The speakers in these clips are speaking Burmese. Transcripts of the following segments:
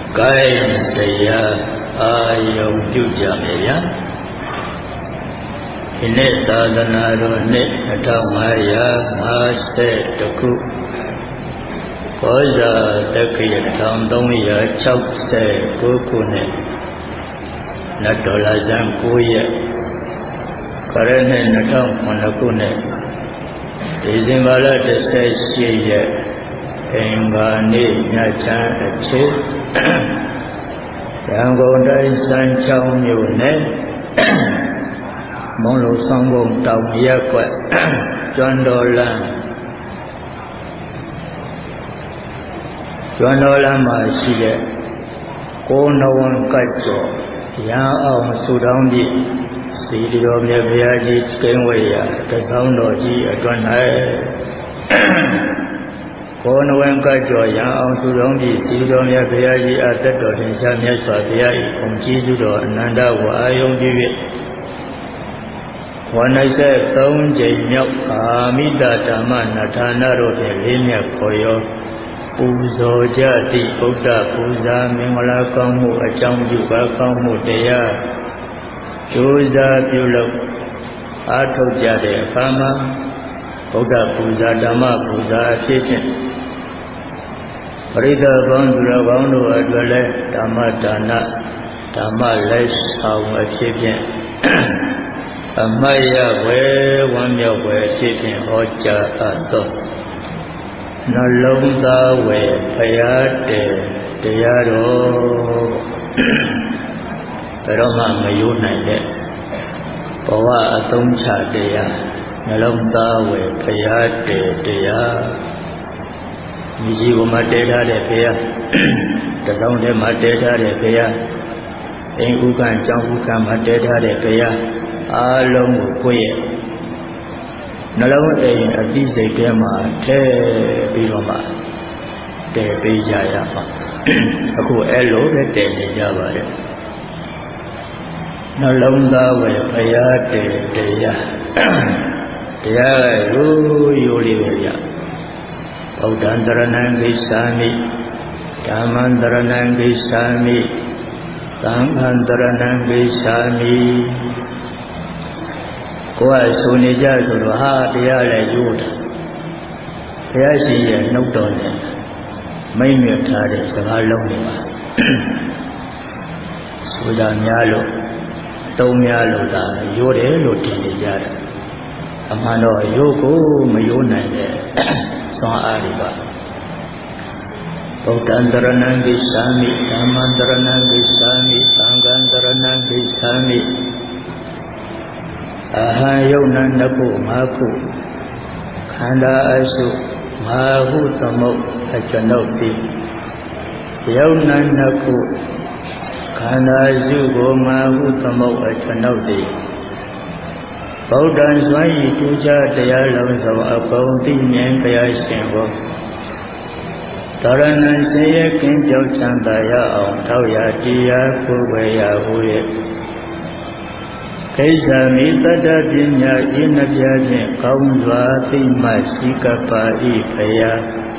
ကိုင်းတရားအာယုံပြုကြမယ်ဗျာဒီနေ့သာသနာတော်နှစ်2550ခုကောဇာတက္ကရာ1369ခုနှစ်နတ်တော်လာဇန်9ရက်ခရစ်နှစ်2009ခုနှစ်ဒီဇင်ဘာလ18ရက်အင်္ဂါနေ့ညချမ်းအဖြစ်ရန်ကုန်တိုင်းစမ်းချောင်းမြို့နယ်မုံလုံးဆောင်ကုန်းတောင်ရက်ကွက်ကျွန်းတော်လမ်းမှာရှိတဲ့ကိုနဝံကတ်ကျော်ရန်အောင်ဆူတောင်းပြီးစီတော်မြတ်ဘုရားကြီးကျင်းဝေရတဆောင်းတော်ကြီးအတွန်း၌ကိုနဝံကတ်ကျော်ရန်အောင်ဆူတောင်းပြီးစီတော်မြတ်ဘုရားကြီးအသက်တော်တင်ရှားမြတ်စွာဘုရား၏ဘုံကြီးစုတော်အနန္တဝါယုံပြု၍13ကြိမ်မြောက်အာမိတဓမ္မနထာနာတို့ဖြင့်လေးမြတ်ခေါ်ရောပူဇော်ကြသည့်ဗုဒ္ဓပူဇာမင်္ဂလာကောင်းမှုအကြောင်းပြုပါကောင်းမှုတရားကြိုးစားပြုလုပ်အားထုတ်ကြတဲ့အခါမှာဗုဒ္ဓပူဇာဓမ္မပူဇာအဖြစ်ဖြင့်ပရိသတ်ပေါင်းသူတော်ကောင်းတို့အတွက်လည်းဓမ္မဒါနဓမ္မလက်ဆောင်အဖြစ်ဖြင့်အမတ်ရဝဲဝမ်းမြောက်ဝဲအဖြစ်ဖြင့်ဟောကြားအပ်သောနှလုံးသားဝဲဖရာတရားတော်ဘယ်တော့မှမယိုးနိုင်တဲ့ဘဝအသုံးချတရားနှလုံးသားဝဲဖရာတရားမိကြီးကိုမှတဲထားတဲ့ဖရာတစောင်းထဲမှာတဲထားတဲ့ဖရာအိမ်ဥက္ကံကျောင်းဥက္ကံမှာတဲထားတဲ့ဖရာအားလုံးကိုကိုယ့်ရဲ့နှလုံးအိမ်အသိစိတ်ထဲမှာထည့်ပြီးတော့မှတည်ပေးကြရမှာအခုအဲ့လိုပဲတည်နေကြပါတယ်နှလုံးသားဝယ်ဖရာတရားရိုးလေးပဲရဗုဒ္ဓံတရဏံဂိစ္ဆာမိဓမ္မံတရဏံဂိစ္ဆာမိသံဃံတရဏံဂိစ္ဆာမိကိုယ်ကဆိုနေကြဆိုတော့ဟာတရားလည်းရိုးတယ်ဘုရားရှင်ရဲ့နှုတ်တော်နဲ့မိတ်မြတ်ထားတဲ့စကားလုံးတွေပါဆိုတာများလို့သုံးများလို့သာရိုးတယ်လို့ထင်နေကြတယ်အမှန်တော့ရိုးကိုမရိုးနိုင်တဲ့စွမ်းအားတွေပါဗုဒ္ဓံတရဏံဂိစ္ဆာမိဓမ္မံတရဏံဂိစ္ဆာမိသံဃံတရဏံဂိစ္ဆာမိအဟံယုတ်နံနှစ်ခုငါးခုခန္ဓာအစုငါးခုသမုတ်အကျွန်ုပ်သည်ယုတ်နံနှစ်ခုခန္ဓာအစုကိုငါးခုသမုတ်အကျွန်ုပ်သည်ဗုဒ္ဓံစွမ်းရည်တူချတရားလုံးစုံအကုန်သိမြင်ဘုရားရှင်ကိုတရဏံဆင်းရဲကင်းကြောက်ချမ်းသာရအောင်ထောက်ရတရားကိုယ်ဝေရဟု၍ကိစ္ဆာမိတတ္တပညာဤနှပြဖြင့်ကောင်းစွာသိမှရှိကပ်ပါ၏ဖရာ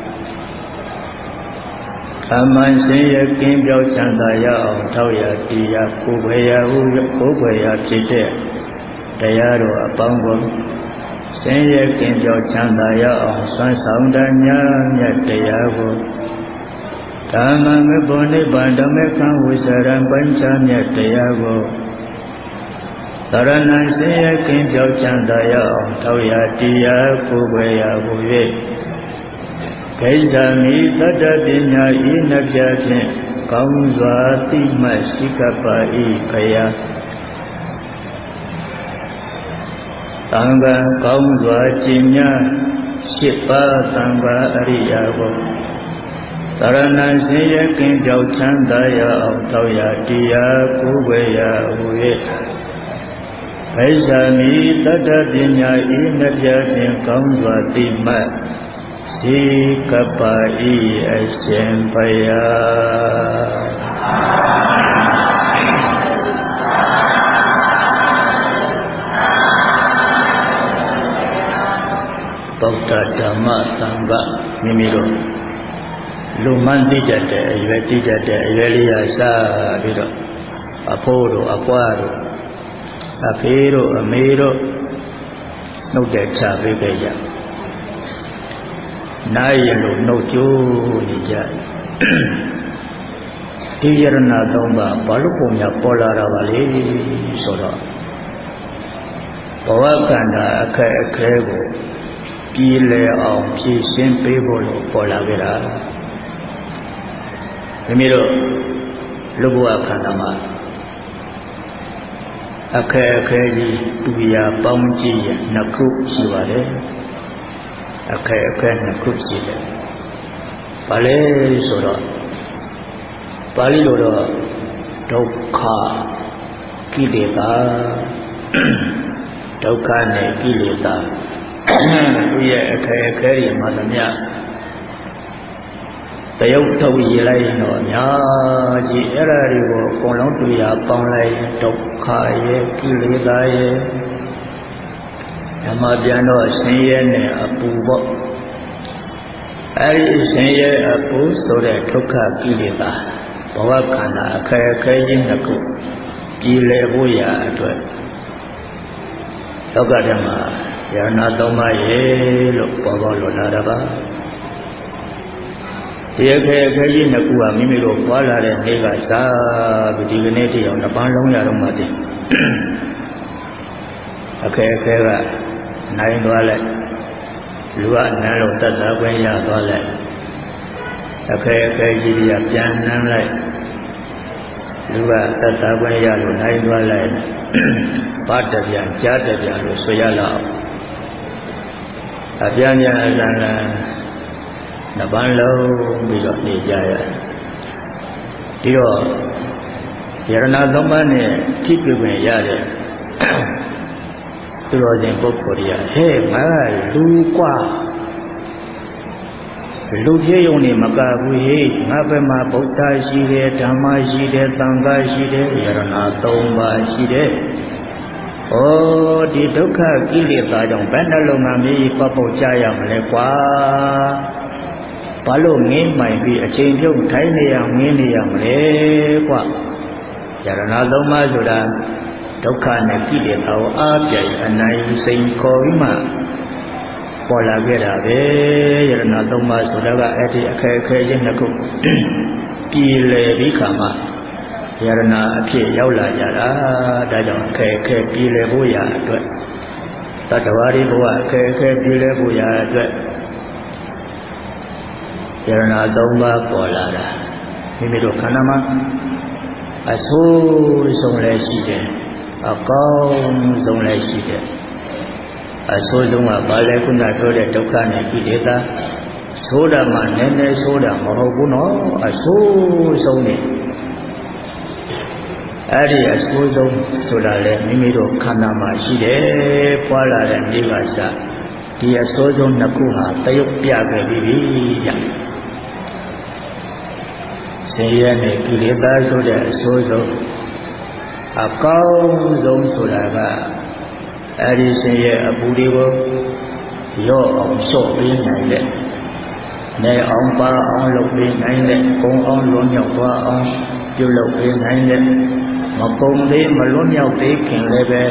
အမှန်ရှင်ရကင်းပြောက်ချမ်းသာရအောင်ထောက်ရတရားကိုယ်ဝေရဟုကိုယ်ဝေရဖြစ်တဲ့တရားတော်အပေါင်းကိုရှင်ရကင်းပြောက်ချမ်းသာရအောင်ဆွမ်းဆောင်တညာမြတ်တရားကိုဓမ္မမေဘောနိဗ္ဗာန်ဓမ္မခံဝိစရံပိုင်းခြားမြတ်တရားကိုသရဏံဆင်းရဲကင်းပြောက်ချမ်းသာရအောင်ထောက်ရတရားကိုယ်ဝေရဟု၍ကိစ္ဆာမိတတ္တပညာဤနှပြဖြင့်ကောင်းစွာသိမှရှိကပ်ပါ၏ဖရာသံဃာကောင်းစွာကျင့်များ8ပါးသံဃာအရိယာကိုသရဏံဆင်းရဲကင်းပြောက်ချမ်းသာရအောင်ထောက်ရတရားကိုယ်ဝေရဟု၍ကိစ္ဆာမိတတ္တပညာဤနှပြဖြင့်ကောင်းစွာသိမှရှိကပ်ပါ၏အရှင်ဘုရားဗုဒ္ဓဓမ္မသံဃမိမိတို့လူမှန်းသိတတ်တဲ့အရွယ်သိတတ်တဲ့အရွယ်လေးရစားပြီးတော့အဖိုးတို့အပွားတို့အဖေတို့အမေတို့နှုတ်တဲ့ချပေးခဲ့ကြနိုင်ရလို့နှုတ်ကြိုးနေကြဒီယရဏသုံးပါးဘာလို့ပုံများပေါ်လာတာပါလဲဆိုတော့ဘဝကန္တာအခက်အခဲကိုပြည်လည်အောင်ဖြည့်ရှင်းပေးဖို့လို့ပေါ်လာကြတာမိမိတို့လူဘဝခန္ဓာမှာအခက်အခဲကြီးတူရာပေါင်းကြည့်ရနှစ်ခုရှိပါတယ်အခက်အခဲနှစ်ခုရှိတယ်ဘာလဲဆိုတော့ပါဠိလိုတော့ဒုက္ခကိလေသာဒုက္ခနဲ့ကိလေသာသူရဲ့အခက်အခဲတွေမှာသမျှတယုတ်ထုတ်ရလိုက်ရင်တော့အများကြီးအဲ့ဒါတွေကိုအကုန်လုံးတွေ့ရပေါင်းလိုက်ဒုက္ခရဲ့ကိလေသာရဲ့ဓမ္မပြန်တော့ဆင်းရဲနဲ့အပူပေါ့အဲ့ဒီဆင်းရဲအပူဆိုတဲ့ဒုက္ခကိလေသာဘဝခန္ဓာအခက်အခဲကြီးနှစ်ခုပြည်လည်ဖို့ရာအတွက်လောကဓမ္မယရဏသုံးပါးရဲ့လို့ပေါ်ပေါ်လို့လာတာပါဒီအခက်အခဲကြီးနှစ်ခုကမိမိတို့ပွားလာတဲ့နေ့ကစားပြီးဒီကနေ့တည်းအောင်တစ်ပန်းလုံးရတော့မှတည်းအခက်အခဲကနိုင်သွားလိုက်လူကနန်းလို့တတ်တာခွင့်ရသွားလိုက်အခက်အခဲကြီးတွေကပြန်နှမ်းလိုက်လူကတတ်တာခွင့်ရလို့နိုင်သွားလိုက်ဘာတပြန်ကြားတပြန်လို့ဆိုရလောက်အပြန်ပြန်အလန်းလန်းနှစ်ပန်းလုံးပြီးတော့နေကြရဒီတော့ယရဏသုံးပါးနဲ့ထိတွေ့ခွင့်ရတဲ့သူတော်စင်ပုဂ္ဂိုလ်တွေကဟဲ့ငါလူกว่าလူပြေယုံနေမကဘူးဟေ့ငါဘက်မှာဗုဒ္ဓရှိတယ်ဓမ္မရှိတယ်သံဃာရှိတယ်ယရဏသုံးပါးရှိတယ်ဩဒီဒုက္ခကိလေသာကြောင့်ဘယ်နှလုံးသားမျိုးပပုတ်ကြရမလဲကွာဘာလို့ငင်းမှိုင်ပြီးအချိန်ပြုတ်ထိုင်းနေရငင်းနေရမလဲကွာယရဏသုံးပါးဆိုတာဒုက္ခနဲ့ကိလေသာကိုအားပြိုင်အနိုင်စိန်ခေါ်ပြီးမှပေါ်လာခဲ့တာပဲယရဏသုံးပါးဆိုတာကအဲ့ဒီအခက်အခဲချင်းနှစ်ခုပြည်လည်ပြီးခါမှယရဏအဖြစ်ရောက်လာကြတာဒါကြောင့်အခက်အခဲပြည်လည်ဖို့ရာအတွက်တတ္တဝါတွေဘဝအခက်အခဲပြည်လည်ဖို့ရာအတွက်ယရဏသုံးပါးပေါ်လာတာမိမိတို့ခန္ဓာမှာအဆိုးဆုံးလည်းရှိတယ်အကောင်းဆုံးလည်းရှိတယ်အဆိုးဆုံးကဘာလဲခုနပြောတဲ့ဒုက္ခနဲ့ကိလေသာဆိုးတာမှနည်းနည်းဆိုးတာမဟုတ်ဘူးနော်အဆိုးဆုံးနေအဲ့ဒီအဆိုးဆုံးဆိုတာလေမိမိတို့ခန္ဓာမှာရှိတယ်ပွားလာတဲ့နေ့ကစဒီအဆိုးဆုံးနှစ်ခုဟာတယုတ်ပြခဲ့ပြီဗျဆင်းရဲနဲ့ကိလေသာဆိုတဲ့အဆိုးဆုံးအကောင်းဆုံးဆိုတာကအဲ့ဒီဆင်းရဲအပူတွေကိုရော့အောင်လျှော့ပေးနိုင်တဲ့နေအောင်ပါအောင်လုပ်ပေးနိုင်တဲ့ကုံအောင်လွန်မြောက်သွားအောင်ပြုလုပ်ပေးနိုင်တဲ့မကုံသေးမလွန်မြောက်သေးခင်လည်းပဲ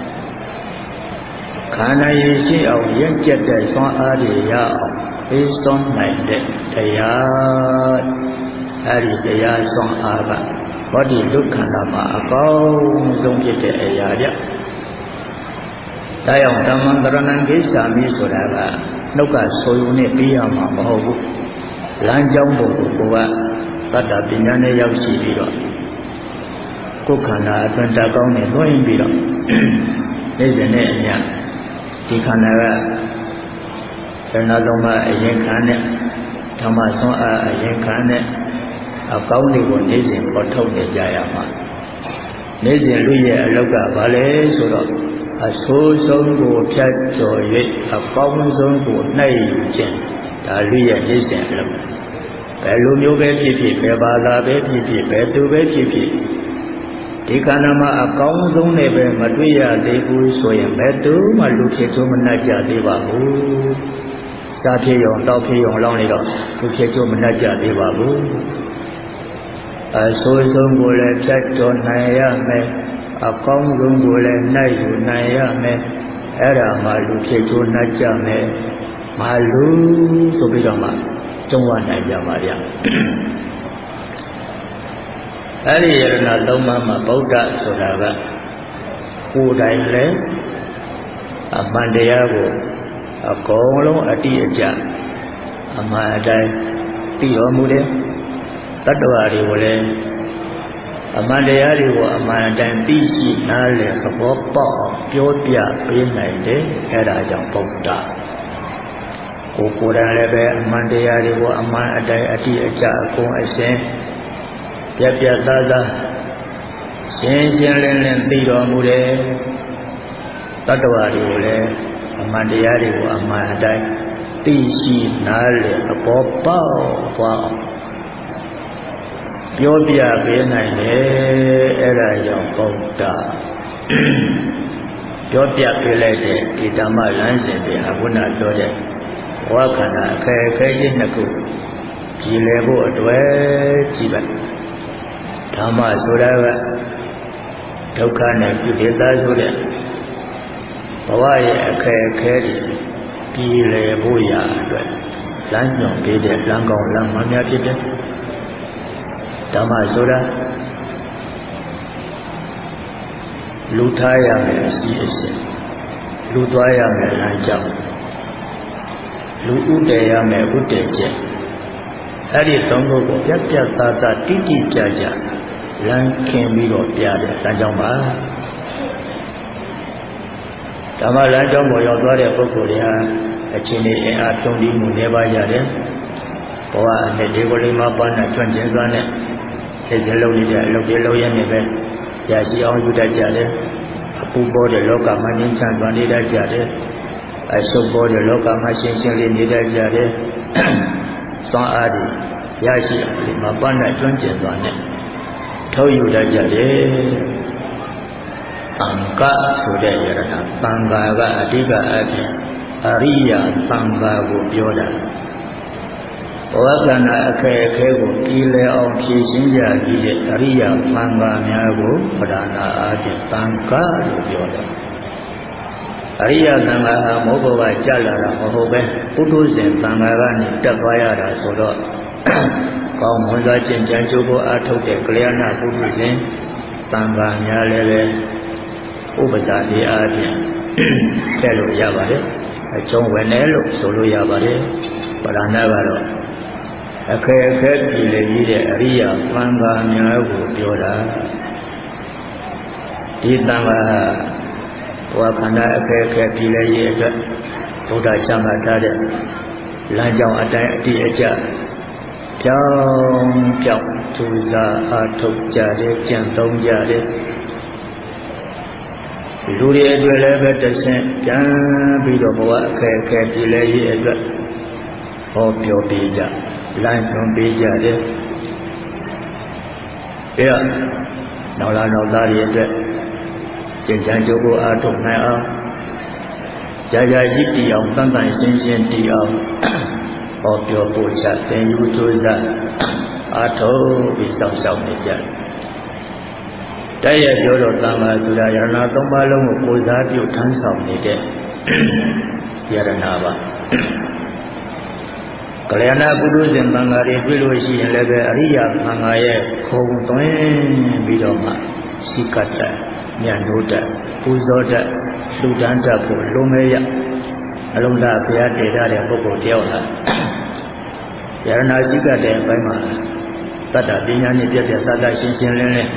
ခန္ဓာရည်ရှိအောင်ရင့်ကျက်တဲ့စွမ်းအားတွေရအောင်ပေးစွမ်းနိုင်တဲ့တရားအဲ့ဒီတရားစွမ်းအားကဘောဓိဒုက္ခနာမှာအကောင်းဆုံးဖြစ်တဲ့အရာကြဒါကြောင့်ဓမ္မံတရဏံကိစ္ဆာမိဆိုတာကနှုတ်ကဆိုရုံနဲ့ပြီးရမှာမဟုတ်ဘူးလမ်းကြောင်းပုံကိုကတတ္တပညာနဲ့ရောက်ရှိပြီးတော့ကိုယ်ခန္ဓာအတွင်းတကောင်းနဲ့လွှင့်ပြီးတော့နေ့စဉ်နဲ့အမျှဒီခန္ဓာကဇဏသုံးပါးအရင်ခံနဲ့ဓမ္မဆွမ်းအားအရင်ခံနဲ့အကောင်းတွေကိုနေ့စဉ်ပေါ်ထုတ်နေကြရမှာနေ့စဉ်လူရဲ့အလောက်ကဘာလဲဆိုတော့အဆိုးဆုံးကိုဖြတ်ကျော်၍အကောင်းဆုံးကိုနှိုက်ယူခြင်းဒါလူရဲ့နေ့စဉ်အလုပ်ဘယ်လိုမျိုးပဲဖြစ်ဖြစ်ဘယ်ဘာသာပဲဖြစ်ဖြစ်ဘယ်သူပဲဖြစ်ဖြစ်ဒီခန္ဓာမှာအကောင်းဆုံးနဲ့ပဲမတွေ့ရသေးဘူးဆိုရင်ဘယ်သူမှလူဖြစ်သူမနှက်ကြသေးပါဘူးစားဖြစ်ရုံတောက်ဖြစ်ရုံလောင်းနေတော့သူဖြစ်ကျိုးမနှက်ကြသေးပါဘူးအဆိုးဆုံးကိုလည်းဖြတ်ကျော်နိုင်ရမယ်အကောင်းဆုံးကိုလည်းနှိုက်ယူနိုင်ရမယ်အဲ့ဒါမှလူဖြစ်ကျိုးနှက်ကြမယ်မလူဆိုပြီးတော့မှကျုံဝနိုင်ကြပါဗျအဲ့ဒီယရဏသုံးပါးမှာဗုဒ္ဓဆိုတာကကိုယ်တိုင်လည်းအမှန်တရားကိုအကုန်လုံးအတိအကျအမှန်အတိုင်းသိတော်မူတယ်တတ္တဝါတွေကိုလည်းအမှန်တရားတွေကိုအမှန်အတိုင်းသိရှိနားလည်သဘောပေါက်အောင်ပြောပြပေးနိုင်တယ်အဲ့ဒါကြောင့်ဗုဒ္ဓကိုယ်တိုင်လည်းပဲအမှန်တရားတွေကိုအမှန်အတိုင်းအတိအကျအကုန်အစင်ပြတ်ပြတ်သားသားရှင်းရှင်းလင်းလင်းသိတော်မူတယ်တတ္တဝါတွေကိုလည်းအမှန်တရားတွေကိုအမှန်အတိုင်းသိရှိနားလည်သဘောပေါက်သွားအောင်ပြောပြပေးနိုင်တယ်အဲ့ဒါကြောင့်ဗုဒ္ဓပြောပြပေးလိုက်တဲ့ဒီဓမ္မလမ်းစဉ်တွေအခုနပြောတဲ့ဘဝခန္ဓာအခက်အခဲကြီးနှစ်ခုပြည်လည်ဖို့အတွက်ကြည့်ပါဓမ္မဆိုတာကဒုက္ခနဲ့ပြုဒေသဆိုတဲ့ဘဝရဲ့အခက်အခဲတွေပြည်လည်ဖို့ရာအတွက်လမ်းညွှန်ပေးတဲ့လမ်းကောင်းလမ်းမှန်များဖြစ်တဲ့ဓမ္မဆိုတာလူထားရမယ်အစီအစဉ်လူသွားရမယ်လမ်းကြောင်းလူဥတည်ရမယ်ဥတည်ချက်အဲ့ဒီသုံးခုကိုပြတ်ပြတ်သားသားတိတိကျကျလမ်းခင်ပြီးတော့ပြတယ်လမ်းကြောင်းပါဓမ္မလမ်းကြောင်းပေါ်ရောက်သွားတဲ့ပုဂ္ဂိုလ်တွေဟာအချင်းနဲ့အင်အားတုံ့ပြီးမှုနေပါကြတယ်ဘဝနဲ့ဒီကိုယ်လေးမှာပါနဲ့ကျွမ်းကျင်စွာနဲ့ဒီလုံးလေးတဲ့အလုပ်တွေလုပ်ရနေပဲရရှိအောင်ယူတတ်ကြတယ်အပူပေါ်တဲ့လောကမှာငြိမ်းချမ်းသွားနေတတ်ကြတယ်အဆုပ်ပေါ်တဲ့လောကမှာရှင်းရှင်းလေးနေတတ်ကြတယ်စွမ်းအားတွေရရှိအောင်ဒီမှာပါနဲ့ကျွမ်းကျင်စွာနဲ့ထုတ်ယူတတ်ကြတယ်သံဃာဆိုတဲ့ယရဏသံဃာကအဓိကအပြင်အရိယသံဃာကိုပြောတာဘဝကန္နာအခက်အခဲကိုပြည်လည်အောင်ဖြည့်ရှင်းကြပြီးတဲ့အရိယသံဃာများကိုပဓာနာအားဖြင့်သံဃာလို့ပြောတယ်အရိယသံဃာဟာမောဘဝကြလာတာမဟုတ်ပဲပုထုဇဉ်သံဃာကနေတက်သွားရတာဆိုတော့ကောင်းမွန်စွာကျင့်ကြံကြိုးကိုအားထုတ်တဲ့ကလျာဏပုထုဇဉ်သံဃာများလည်းပဲဥပ္ပဇာတိအားဖြင့်ထည့်လို့ရပါတယ်အကျုံးဝင်တယ်လို့ဆိုလို့ရပါတယ်ပဓာနာကတော့အခက်အခဲပြည်လည်ကြီးတဲ့အရိယာသံဃာများကိုပြောတာဒီသံဃာဘဝခန္ဓာအခက်အခဲပြည်လည်ကြီးအတွက်ဘုရားချမ်းသာထားတဲ့လမ်းကြောင်းအတိုင်းအတိအကျပြောင်းပြောင်းကြိုးစားအားထုတ်ကြတယ်ကျင့်သုံးကြတယ်လူတွေအတွက်လည်းပဲတဆင့်ပြန်ပြီးတော့ဘဝအခက်အခဲပြည်လည်ကြီးအတွက်ဟောပြောပေးကြလမ်းညွှန်ပေးကြတယ်ပြီးတော့နောက်လာနောက်သားတွေအတွက်ကျင့်ကြံကြိုးကိုအားထုတ်နိုင်အောင်ကြာကြာကြီးတည်အောင်တန်တန်ရှင်းရှင်းတည်အောင်ဟောပြောပို့ချသင်ယူကြိုးစားအားထုတ်ပြီးစောင့်ရှောက်နေကြတယ်တဲ့ရပြောတော့သံဃာဆိုတာယရဏသုံးပါးလုံးကိုကိုးစားပြုထမ်းဆောင်နေတဲ့ယရဏပါကလျာဏပုထုဇဉ်သံဃာတွေတွေ့လို့ရှိရင်လည်းပဲအရိယသံဃာရဲ့ခုံသွင်းပြီးတော့မှစိကတ္တမြတ်လို့တပူဇော်တလူတန်းတဖို့လုံးမဲရအလုံးသားဘုရားတည်ထားတဲ့ပုဂ္ဂိုလ်တယောက်ဟာယရဏစိကတ္တဲ့အပိုင်းမှာတတ္တပညာနဲ့ပြည့်ပြည့်သားသားရှင်းရှင်းလင်းလင်း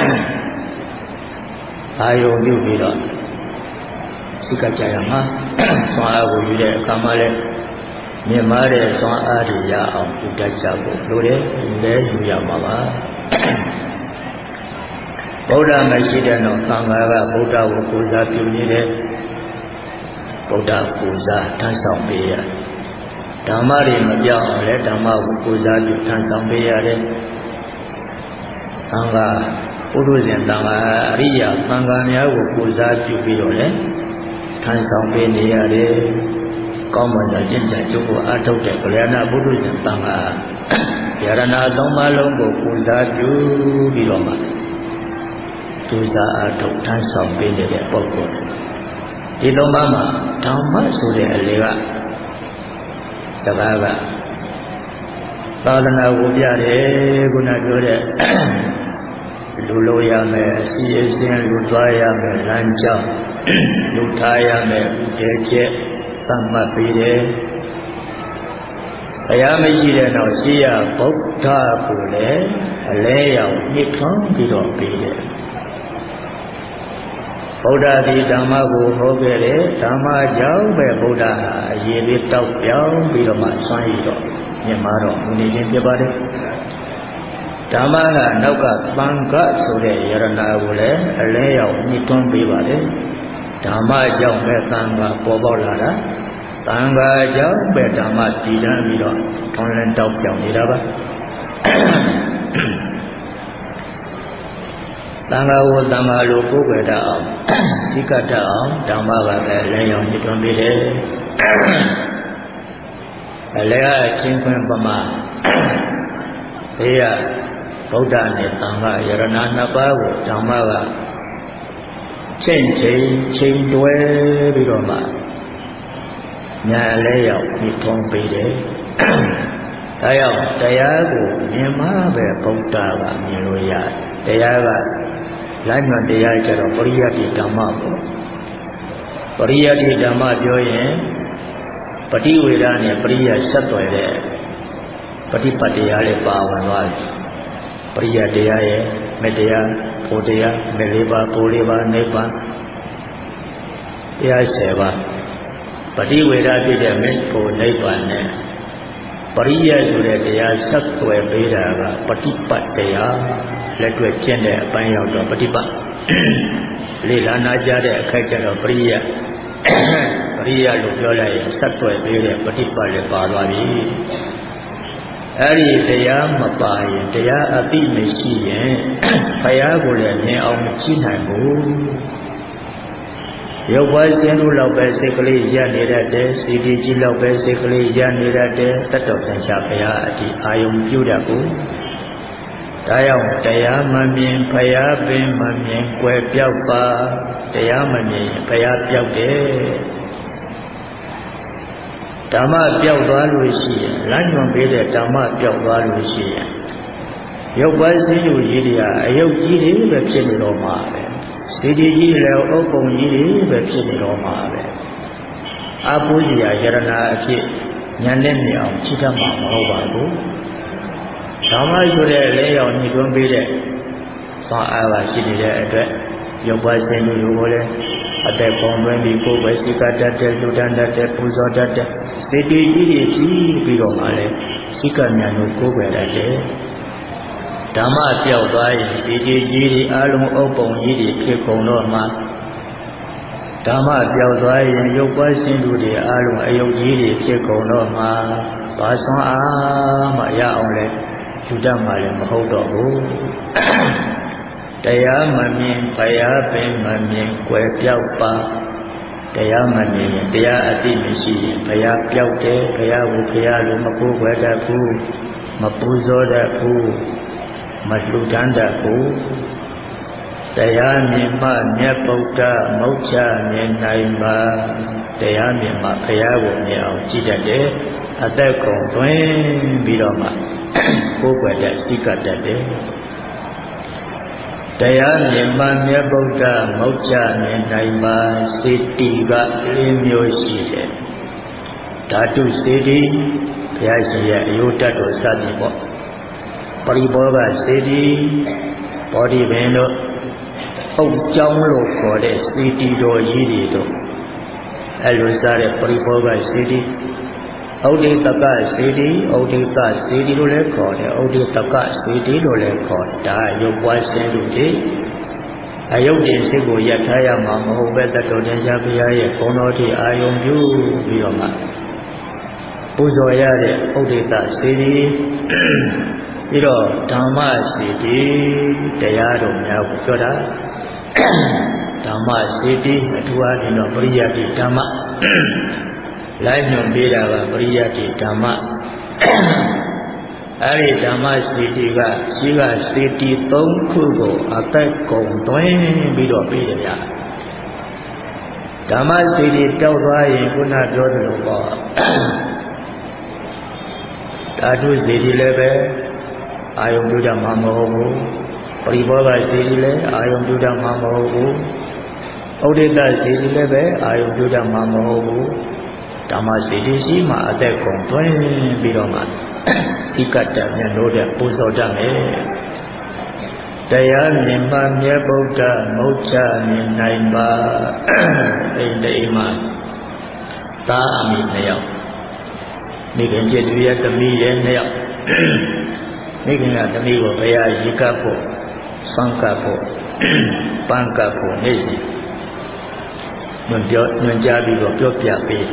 အာယုံပြုပြီးတော့စိကကြရမှာဆွမ်းအားကိုယူတဲ့အခါမှာလည်းမြင်မာတဲ့ဆွမ်းအားတွေရအောင်ပြုတတ်ကြဖို့လိုတယ်လည်းယူရမှာပါဗုဒ္ဓမရှိတဲ့တော့သံဃာကဗုဒ္ဓကိုပူဇော်ပြုနေတဲ့ဗုဒ္ဓပူဇော်ထမ်းဆောင်ပေးရဓမ္မတွေမပြောင်းအောင်လည်းဓမ္မကိုပူဇော်ပြုထမ်းဆောင်ပေးရတယ်သံဃာပုထုဇဉ်သံဃာအရိယာသံဃာများကိုပူဇော်ပြုပြီးတော့လည်းထမ်းဆောင်ပေးနေရတယ်ကောင်းမွန်သောကျင့်ကြံကြိုးကိုအားထုတ်တဲ့ကလျာဏပုထုဇဉ်တန်ခါယရဏသုံးပါးလုံးကိုပူဇော်ပြုပြီးတော့မှဒုစအားထုတ်ထမ်းဆောင်ပေးနေတဲ့ပုဂ္ဂိုလ်ဒီသုံးပါးမှာဓမ္မဆိုတဲ့အလေကစကားကသာသနာကိုပြတယ်ခုနပြောတဲ့လူလိုရမယ်အစီအစဉ်လူသွားရမယ်လမ်းကြောင်းလူထားရမယ်တည်ကျက်သတ်မှတ်ပေးတယ်ဘုရားမရှိတဲ့တော့ရှိရဗုဒ္ဓကိုလည်းအလဲရောက်ညှစ်ထွန်းပြီးတော့ပေးတယ်ဗုဒ္ဓသည်ဓမ္မကိုဟောခဲ့တယ်ဓမ္မကြောင့်ပဲဗုဒ္ဓဟာအရေးလေးတောက်ပြောင်းပြီးတော့မှဆွမ်းရည်တော့မြင်မာတော့မူနေခြင်းဖြစ်ပါတယ်ဓမ္မကနောက်ကသံဃဆိုတဲ့ယရဏကိုလည်းအလဲရောက်ညှစ်ထွန်းပေးပါတယ်ဓမ္မကြောင့်ပဲသံဃပေါ်ပေါက်လာတာသံဃကြောင့်ပဲဓမ္မတည်တံ့ပြီးတော့ထွန်းလင်းတောက်ပြောင်းနေတာပါသံဃာကိုသံဃာလိုကိုယ်ွယ်တတ်အောင်သိကတတ်အောင်ဓမ္မကပဲလဲရောက်ညှစ်ထွန်းပေးတယ်အလဲကချင်းခွင်ပမာဘေးကဗုဒ္ဓနဲ့သံဃာယရဏနှစ်ပါးကိုဓမ္မကချိန်တွဲပြီးတော့မှညာလဲရောက်ညှစ်ထွန်းပေးတယ်ဒါကြောင့်တရားကိုမြင်မှပဲဗုဒ္ဓကမြင်လို့ရတယ်တရားကလမ်းညွှန်တရားကျတော့ပရိယတ္တိဓမ္မပေါ့ပရိယတ္တိဓမ္မပြောရင်ပฏิဝေဒနဲ့ပရိယဆက်သွယ်တဲ့ပฏิပတ်တရားလေးပါဝင်သွားတယ်ပရိယတရားရဲ့မေတ္တရားဖို့တရားမေလေးပါဖို့လေးပါနိဗ္ဗာန်တရား10ပါးပฏิဝေဒဖြစ်တဲ့မေဖို့နိဗ္ဗာန်နဲ့ပရိယဆိုတဲ့တရားဆက်သွယ်ပေးတာကပฏิပတ်တရားလက်တွေ့ကျင့်တဲ့အပိုင်းရောက်တော့ပฏิပတ်လေလာနာကြတဲ့အခိုက်ကျတော့ပရိယလို့ပြောလိုက်ရင်ဆက်သွယ်ပေးတဲ့ပฏิပတ်လည်းပါသွားပြီအဲ့ဒီတရားမပါရင်တရားအသိမရှိရင်ဘုရားကိုလည်းမြင်အောင်မကြည့်နိုင်ဘူးရုပ်ပွားစဉ်လို့လောက်ပဲစိတ်ကလေးရနေတတ်တယ်စီတီကြီးလောက်ပဲစိတ်ကလေးရနေတတ်တယ်တတ်တော်ပြန်ရှာဘုရားအတိအာယုံပြုတတ်ဘူးဒါကြောင့်တရားမမြင်ဘုရားပင်မမြင်ကွယ်ပြောက်ပါတရားမမြင်ဘုရားပြောက်တယ်ဓမ္မပြောက်သွားလို့ရှိရင်လမ်းညွှန်ပေးတဲ့ဓမ္မပြောက်သွားလို့ရှိရင်ရုပ်ပွားစဉ်လို့ကြီးတွေကအယုတ်ကြီးတွေပဲဖြစ်နေတော့မှာပဲစီတီကြီးလည်းဥပ္ပုံကြီးတွေပဲဖြစ်နေတော့မှာပဲအပူကြီးရာယရဏအဖြစ်ဉာဏ်နဲ့မြင်အောင်ကြည့်တတ်မှာမဟုတ်ပါဘူးဓမ္မဆိုတဲ့လဲရောက်ညှိတွန်းပေးတဲ့သွားအားပါရှိနေတဲ့အတွက်ရုပ်ပွားစဉ်လို့ကိုလည်းအသက်ပုံသွင်းပြီးကိုယ်ပဲစိကတတ်တဲ့လူတန်းတတ်တဲ့ပူဇော်တတ်တဲ့စေတီကြီးတွေကြီးပြီးတော့မှလည်းစိကဉာဏ်ကိုကိုယ်ပဲတတ်တယ်ဓမ္မပြောက်သွားရင်စေတီကြီးတွေအလုံးအုပ်ပုံကြီးတွေဖြစ်ကုန်တော့မှဓမ္မပြောက်သွားရင်ရုပ်ပွားစဉ်လူတွေအလုံးအယုတ်ကြီးတွေဖြစ်ကုန်တော့မှဘာစွမ်းအားမှရအောင်လဲလူတတ်မှလည်းမဟုတ်တော့ဘူးတရားမမြင်ဘုရားပင်မမြင်ကွယ်ပြောက်ပါတရားမမြင်ရင်တရားအသိမရှိရင်ဘုရားပြောက်တယ်ဘုရားကိုဘုရားလိုမကိုးကွယ်တတ်ဘူးမပူဇော်တတ်ဘူးမလှူဒန်းတတ်ဘူးတရားမြင်မှမြတ်ဗုဒ္ဓမုတ်ချမြင်နိုင်ပါတရားမြင်မှဘုရားကိုမြင်အောင်ကြည့်တတ်တယ်အသက်ကုန်သွင်းပြီးတော့မှကိုယ်ွယ်တဲ့စိကတတ်တယ်တရားမြင်မှမြတ်ဗုဒ္ဓမုတ်ချမြင်နိုင်ပါစေတီက၄မျိုးရှိတယ်ဓာတုစေတီဘုရားရှင်ရဲ့အယုတ္တတော်စသည်ပေါ့ပရိဘောဂစေတီဘောဓိပင်တို့အုတ်ကျောင်းလို့ခေါ်တဲ့စေတီတော်ကြီးတွေတို့အဲလိုစားတဲ့ပရိဘောဂစေတီဩဒိတကစေတီဩဒိတစေတီလို့လည်းခေါ်တယ်ဩဒိတကစေတီလို့လည်းခေါ်ဒါရုပ်ပွားစဉ်လူတွေအယုတ်တင်စိတ်ကိုရထားရမှာမဟုတ်ပဲတတော်တင်ရှားဘုရားရဲ့ဘုံတော်ที่အာယုံပြုပြီးတော့မှပူဇော်ရတဲ့ဩဒိတစေတီပြီးတော့ဓမ္မစေတီတရားတော်များကိုပြောတာဓမ္မစေတီအထူးအားဖြင့်တော့ပရိယတ္တိဓမ္မလိုက်ညွန်ပေးတာကပရိယတ္တိဓမ္မအဲ့ဒီဓမ္မစေတီကရှိကစေတီ3ခုကိုအသက်ကုန်သွင်းပြီးတော့ပြီးရဓမ္မစေတီတောက်သွားရင်ခုနပြောသလိုပေါ့ဓာတုစေတီလည်းပဲအာယုံပြုတတ်မှာမဟုတ်ဘူးပရိဘောဂစေတီလည်းအာယုံပြုတတ်မှာမဟုတ်ဘူးဩဒိတစေတီလည်းပဲအာယုံပြုတတ်မှာမဟုတ်ဘူးဓမ္မစေတီရှိမှအသက်ကုန်သွင်းပြီးတော့မှဤကတ္တမြတ်လို့တဲ့ပူဇော်တတ်မယ်တရားမြင်မှမြတ်ဗုဒ္ဓမုတ်ချမြင်နိုင်ပါအိမ်တိမ်မှာသာအမိ2ယောက်မိခင်จิตတွေရဲ့သမီးရဲ့2ယောက်မိခင်ကသမီးကိုဘုရားရေကပ်ဖို့ဆွမ်းကပ်ဖို့ပန်းကပ်ဖို့နေ့စဉ်ညွှန်ကြားပြီးတော့ပြောပြပေး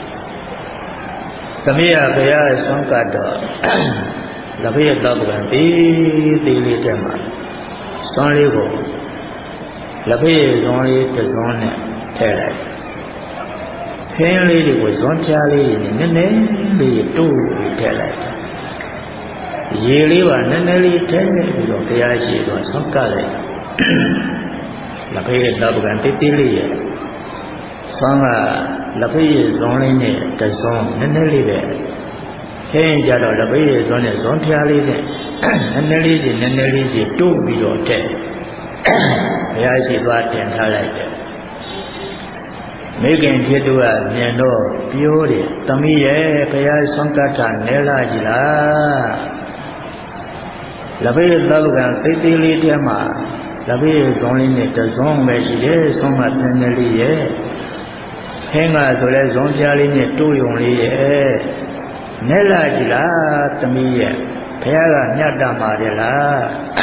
သမီးကဘုရားဆွမ်းကပ်တော့လက်ဖက်တော့ကသေးသေးလေးတက်မှာဆွမ်းလေးကိုလက်ဖက်ဇွန်လေးတစ်ဇွန်နဲ့ထည့်လိုက်ခင်းလေးတွေကိုဇွန်ပြားလေးနဲ့နည်းနည်းလေးတိုးပြီးထည့်လိုက်ရေလေးပါနည်းနည်းလေးထည့်ပြီးတော့ဘုရားရှိတော့ဆွမ်းကပ်လိုက်လက်ဖက်တော့ကသေးသေးလေးရဲ့ဆွမ်းကလက်ဖက်ဇွန်လေးနဲ့တစ်ဇွန်နည်းနည်းလေးပဲခင်းကြတော့လက်ဖက်ဇွန်နဲ့ဇွန်ပြားလေးနဲ့နည်းနည်းလေးစီတိုးပြီးတော့ထည့်ဘုရားရှိသွားတင်ထားလိုက်တယ်မိခင်ဖြစ်သူကမြင်တော့ပြောတယ်သမီးရဲ့ဘုရားဆွမ်းကပ်တာနဲလာကြီးလားလက်ဖက်သောကသေးသေးလေးထဲမှာလက်ဖက်ဇွန်လေးနဲ့တစ်ဇွန်ပဲရှိတယ်ဆွမ်းကနည်းနည်းလေးရဲ့ဟင်းကဆိုလဲဇွန်ပြားလေးနဲ့တိုးယုံလေးရဲ့နဲလာကြီးလားသမီးရဲ့ဘုရားကမြတ်တာပါတယ်လား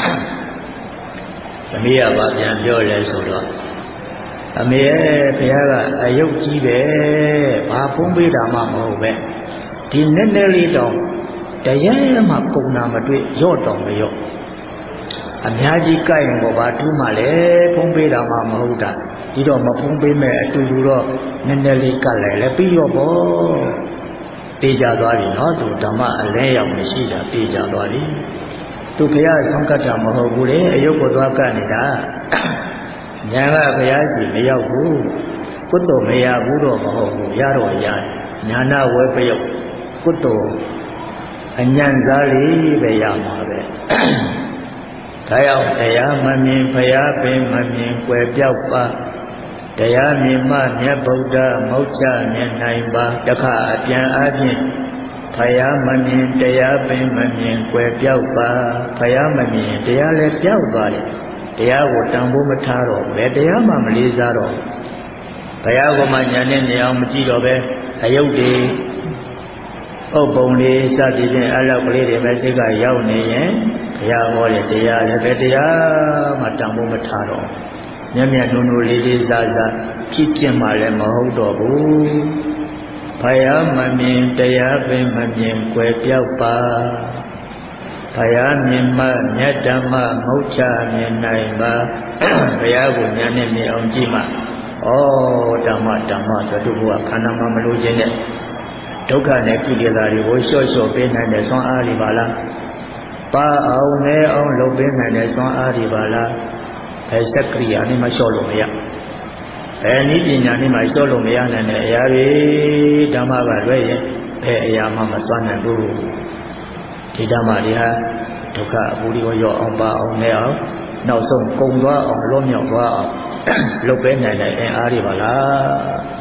သမီးကဘာပြန်ပြောလဲဆိုတော့အမေရဲ့ဘုရားကအယုတ်ကြီးပဲဘာဖုံးပေးတာမှမဟုတ်ပဲဒီနည်းနည်းလေးတောင်တရားမှကုန်တာမတွေ့ရော့တော်မရော့အများကြီးကြိုက်ရင်ပေါ့ဘာထူးမှလဲဖုံးပေးတာမှမဟုတ်တာဒီတော့မဖုံးပေးမဲ့အတူတူတော့နည်းနည်းလေးကတ်လိုက်လဲပြီးရောပေါ့တေးကြသွားပြီနော်သူဓမ္မအလဲရောက်မရှိတာတေးကြသွားပြီသူဘုရားဆုံးကတ်တာမဟုတ်ဘူးလေအယုတ်ကိုသွားကတ်နေတာညာကဘုရားရှိမရောက်ဘူးကုသိုလ်မရဘူးတော့မဟုတ်ဘူးရတော့ရတယ်ညာနာဝဲပယုတ်ကုသိုလ်အညံစားလေးပဲရမှာပဲဒါကြောင့်တရားမမြင်ဘုရားပင်မမြင်ွယ်ပြောက်ပါတရားမြင်မှမြတ်ဗုဒ္ဓမုတ်ချမြင်နိုင်ပါတခါအပြန်အပြင်ဘုရားမမြင်တရားပင်မမြင်ွယ်ပြောက်ပါဘုရားမမြင်တရားလည်းပြောက်သွားတယ်တရားကိုတန်ဖိုးမထားတော့ဘယ်တရားမှမလေးစားတော့ဘုရားကမှညာနဲ့နေအောင်မကြည့်တော့ပဲအယုတ်တွေဥပ္ပုံလေးစသည်ဖြင့်အလောက်ကလေးတွေပဲစိတ်ကရောက်နေရင်ဘုရားဟောတဲ့တရားလည်းပဲတရားမှတန်ဖိုးမထားတော့မြတ်မြတ်နုံနုံလေးလေးစားစားဖြစ်ကျင်မှလည်းမဟုတ်တော့ဘူးဘုရားမမြင်တရားပင်မမြင်ွယ်ပြောက်ပါဘုရားမြင်မှမြတ်ဓမ္မမုတ်ချမြင်နိုင်ပါဘုရားကိုဉာဏ်နဲ့မြင်အောင်ကြည့်မှဩဓမ္မဆိုသူကခန္ဓာမှာမလို့ခြင်းနဲ့ဒုက္ခနဲ့ကိလေသာတွေကိုလျှော့ပေးနိုင်တဲ့ဆွမ်းအားတွေပါလားပါအောင်နဲ့အောင်လုပ်ပေးနိုင်တဲ့ဆွမ်းအားတွေပါလားဘယ်စက်ကရိယာနဲ့မှလျှော့လို့မရဘယ်နည်းပညာနဲ့မှလျှော့လို့မရနိုင်တဲ့အရာတွေဓမ္မကလွဲရင်ဘယ်အရာမှမစွမ်းနိုင်ဘူးဒီဓမ္မတွေဟာဒုက္ခအပူတွေကိုရောအောင်ပါအောင်နဲ့အောင်နောက်ဆုံးကုန်သွားအောင်လွတ်မြောက်သွားအောင်လုပ်ပေးနိုင်တဲ့အင်အားတွေပါလား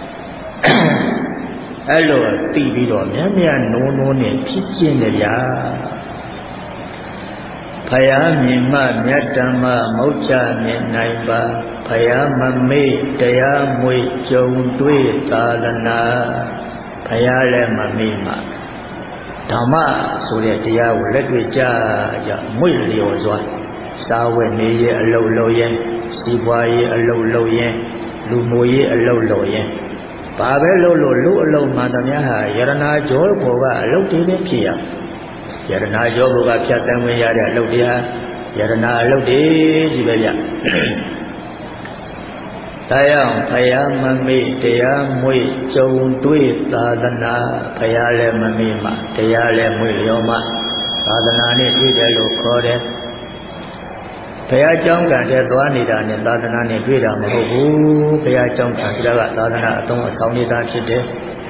အဲ့လိုသိပြီးတော့မြတ်မြတ်နိုးနိုးနဲ့ဖြစ်ကျင်တယ်ဗျာဘုရားမြင်မှမြတ်ဓမ္မမုတ်ချမြင်နိုင်ပါဘုရားမမေ့တရားမွေကြုံတွေ့သာလနာဘုရားလည်းမမေ့မှဓမ္မဆိုတဲ့တရားကိုလက်တွေ့ကြမွေ့လျော်စွာစားဝတ်နေရေးအလုပ်လုပ်ရင်စီးပွားရေးအလုပ်လုပ်ရင်လူမျိုးရေးအလုပ်လုပ်ရင်ဘာပဲလုပ်လို့လူအလုပ်မှန်သမျှဟာယရနာကြောဘောကအလုပ်တွေပဲဖြစ်ရယရနာကြောဘောကဖြတ်တန်းဝင်ရတဲ့အလုပ်တရားယရနာအလုပ်တွေကြီးပဲဗျဒါကြောင့်ဘုရားမမေ့တရားမွေ့ကြုံတွေ့သာသနာဘုရားလည်းမမေ့မှတရားလည်းမွေ့လျောမှသာသနာနဲ့တွေ့တယ်လို့ခေါ်တယ်ဘုရားကျောင်းကံတဲ့သွားနေတာနဲ့သာသနာနဲ့တွေ့တာမဟုတ်ဘူးဘုရားကျောင်းကံဆိုတာကသာသနာအသုံးအဆောင်နေတာဖြစ်တယ်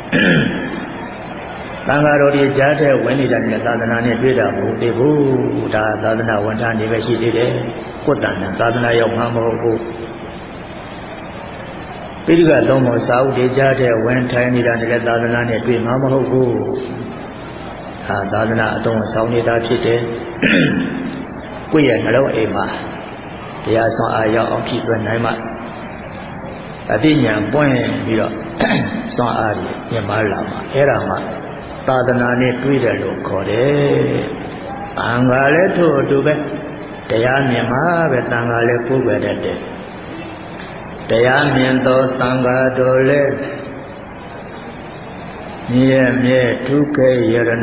သံဃာတော်တွေကြားတဲ့ဝင်နေတာနဲ့သာသနာနဲ့တွေ့တာမဟုတ်သေးဘူးဒါသာသနာဝန်ထမ်းတွေပဲရှိသေးတယ်ကိုယ်တန်တဲ့သာသနာရောက်မှမဟုတ်ဘူးပိဋကသုံးဖို့စာအုပ်တွေကြားတဲ့ဝင်ထိုင်နေတာနဲ့သာသနာနဲ့တွေ့မှမဟုတ်ဘူးဒါသာသနာအသုံးအဆောင်နေတာဖြစ်တယ်ကိုယ့်ရဲ့နှလုံးအိမ်မှာတရားဆောင်အားရောက်အောင်ဖြစ်သွင်းနိုင်မှအသိဉာဏ်ပွင့်ပြီးတော့ဆောင်အားကြီးမြင်ပါလာမှာအဲ့ဒါမှသာသနာနဲ့တွေ့တယ်လို့ခေါ်တယ်။အင်္ဂါလည်းထို့အတူပဲတရားမြင်မှာပဲသံဃာလည်းကိုယ်ပဲတတ်တယ်။တရားမြင်သောသံဃာတော်လည်းမြဲမြဲထုခေယရဏ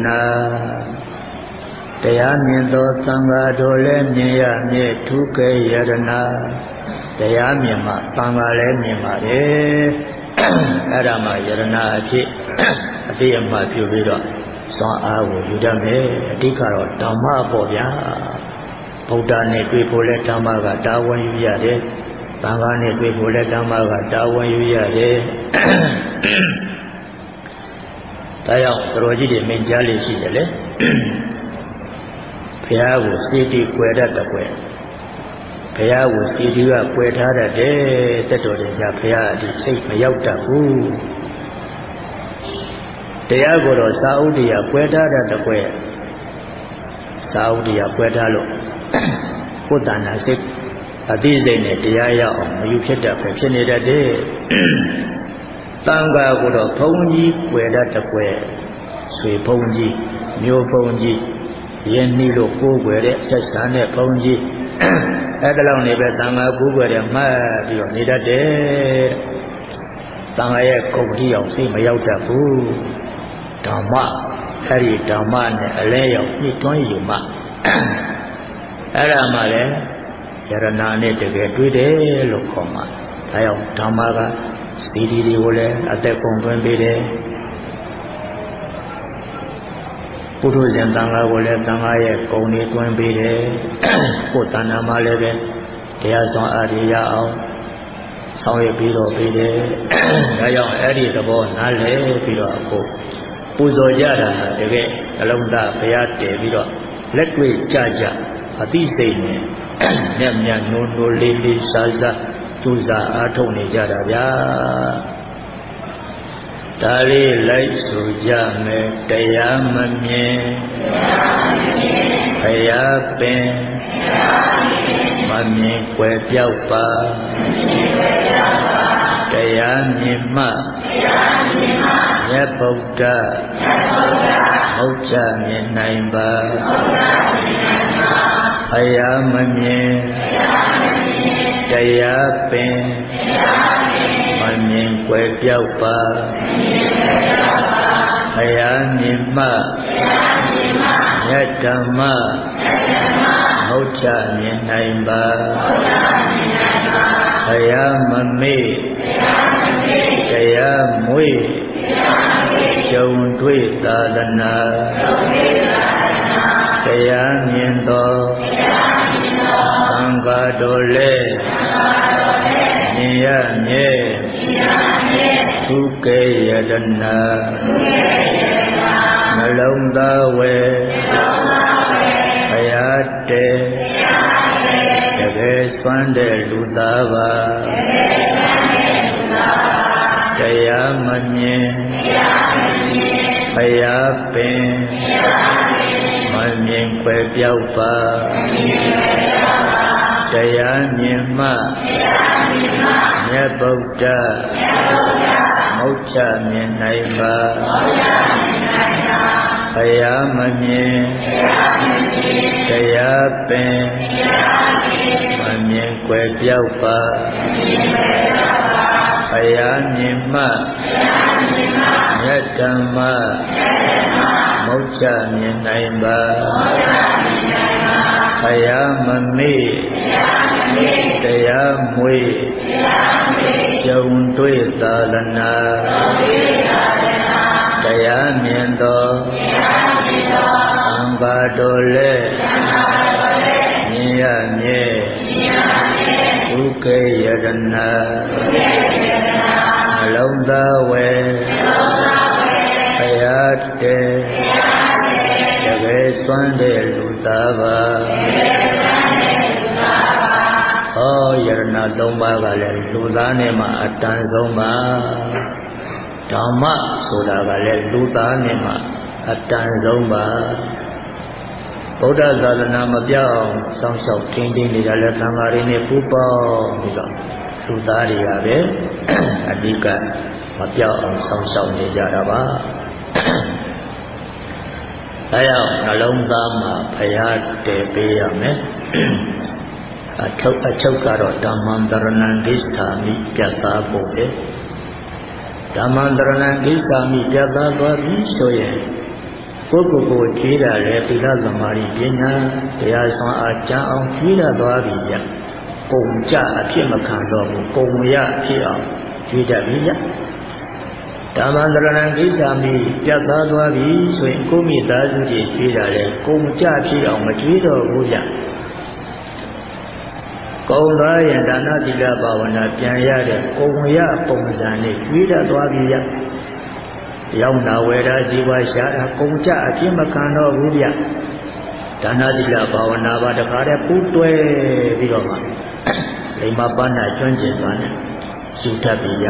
တရားမြင်သောသံဃာတော်လည်းမြင်ရမြဲထုခေယရဏတရားမြင်မှသံဃာလည်းမြင်ပါတယ်။အဲ့ဒါမှယရဏအဖြစ်အတိအမှပြုပြီးတော့သွန်အားကိုယူတတ်မယ်အဓိကတော့ဓမ္မပေါ့ဗျာဗုဒ္ဓနဲ့တွေ့ဖို့လဲဓမ္မကတာဝန်ယူရတယ်သံဃာနဲ့တွေ့ဖို့လဲဓမ္မကတာဝန်ယူရတယ်ဒါကြောင့်သရောကြီးတွေမင်းကြားလေးရှိတယ်လေဘုရားကိုစေတီကွယ်တတ်တဲ့ကွယ်ဘုရားကိုစေတီကကွယ်ထားတတ်တယ်တက်တော်တယ်ကြာဘုရားအဒီစိတ်မရောက်တတ်ဘူးတရားကိုတော့စာဥဒ္ဒရာကွဲထားတဲ့တကွဲစာဥဒ္ဒရာကွဲထားလို့ကိုယ်တဏ္ဍာစိတ်အသိစိတ်နဲ့တရားရအောင်မယူဖြစ်တတ်ပဲဖြစ်နေတတ်တယ်တန်ခါကိုတော့ဘုံကြီးကွယ်တတ်တကွဲဆွေဘုံကြီးမျိုးဘုံကြီးယင်းနှီးလို့ကိုးကွယ်တဲ့ဆက်ဆံတဲ့ဘုံကြီးအဲ့ဒါလောက်နေပဲတန်ခါကိုးကွယ်တဲ့မှတ်ပြီးတော့နေတတ်တယ်တန်ခါရဲ့ဂုဏ်တိအောင်စိတ်မရောက်တတ်ဘူးဓမ္မအဲ့ဒီဓမ္မနဲ့အလဲရောက်ညှိတွန်းယူမှအဲ့ဒါမှလည်းယရဏနဲ့တကယ်တွေ့တယ်လို့ခေါ်မှာဒါကြောင့်ဓမ္မကစီဒီတွေကိုလည်းအသက်ကုန်သွင်းပေးတယ်ပုထုဇဉ်တန်ခါကိုလည်းတန်ခါရဲ့ဂုဏ်တွေတွင်းပေးတယ်ကိုယ်တဏ္ဍာမှလည်းပဲတရားဆောင်အားရရအောင်ဆောင်ရွက်ပြီးတော့ပေးတယ်ဒါကြောင့်အဲ့ဒီသဘောနားလည်ပြီးတော့ကိုပူဇော်ကြတာတကယ်အလုံးသားဘုရားတည်ပြီးတော့လက်တွေ့ကြကြအသိစိတ်နဲ့မြတ်မြတ်နိုးနိုးလေးလေးစားစားသူစားအားထုတ်နေကြတာဗျာဒါလေးလိုက်ဆိုကြမယ်တရားမမြင်ဘုရားပင်မမြင်ွယ်ပြောက်ပါတရားမြင်မှမြတ်ဗုဒ္ဓဟုတ်ချမြင်နိုင်ပါဘုရားမမြင်တရားပင်မမြင်ွယ်ပြောက်ပါဘုရားမြင်မှမြတ်ဓမ္မဟုတ်ချမြင်နိုင်ပါဘုရားမမေ့တရားမွေ့ကြုံတွေ့သာသနာတရားမြင်သောသံဃာတော်လည်းမြင်ရမြဲသုကေယတနာနှလုံးသားဝဲဘုရားတည်းတကယ်စွမ်းတဲ့လူသားပါတရားမမြင်ဘုရားပင်မမြင်ွယ်ပြောက်ပါတရားမြင်မှမြတ်ဗုဒ္ဓမုတ်ချမြင်နိုင်ပါဘုရားမမြင်တရားပင်မမြင်ွယ်ပြောက်ပါဘုရားမြင်မှမြတ်ဓမ္မမုတ်ချမြင်နိုင်ပါဘဘုရားမမေ့တရားမွေ့ကြုံတွေ့သာသနာတရားမြင်သောသံဃာတော်လည်းမြင်ရမြဲဒုက္ခယတနာနှလုံးသားဝဲဘုရားတည်းတကယ်စွမ်းတဲ့လူသားပါဟောယရဏ၃ပါးကလည်းလူသားနဲ့မှအတန်ဆုံးပါဓမ္မဆိုတာကလည်းလူသားနဲ့မှအတန်ဆုံးပါဗုဒ္ဓသာသနာမပြောင်းစောင့်ရှောက်ထိန်းသိမ်းနေတာလည်းသံဃာတွေနဲ့ပူးပေါင်းပြီးတော့လူသားတွေကပဲအဓိကမပြောင်းအောင်စောင့်ရှောက်နေကြတာပါဒါကြောင့်နှလုံးသားမှာဘုရားတည်ပေးရမယ်အချုပ်ကတော့ဓမ္မံတရဏံဂိစ္ဆာမိပြတ်သားဖို့ပဲဓမ္မံတရဏံဂိစ္ဆာမိပြတ်သားသွားပြီဆိုရင်ကိုယ်ကိုကြည်တာလေသီလသမာဓိပညာတရားဆောင်အားကြံအောင်ကြည်တာသွားပြီဗျပုံကြအဖြစ်မခံတော့ဘူးပုံရဖြစ်အောင်ကြည်တတ်ပြီဗျဓမ္မံတရဏံဂိစ္ဆာမိပြတ်သားသွားပြီဆိုရင်ကိုယ်မိသားစုတွေကြည်တာလေပုံကြဖြစ်အောင်မကြည်တော့ဘူးဗျကုံသွားရင်ဒါနသီလဘာဝနာပြန်ရတဲ့ကုံရပုံစံနဲ့ကြွေးတတ်သွားပြီဗျရောက်နာဝေရာဇီဝရှာတာကုံကြအဖြစ်မခံတော့ဘူးဗျဒါနသီလဘာဝနာပါတခါတည်းပူးတွဲပြီးတော့မှလိမ္မာပန်းနာကျွမ်းကျင်သွားတယ်ရှုတတ်ပြီဗျ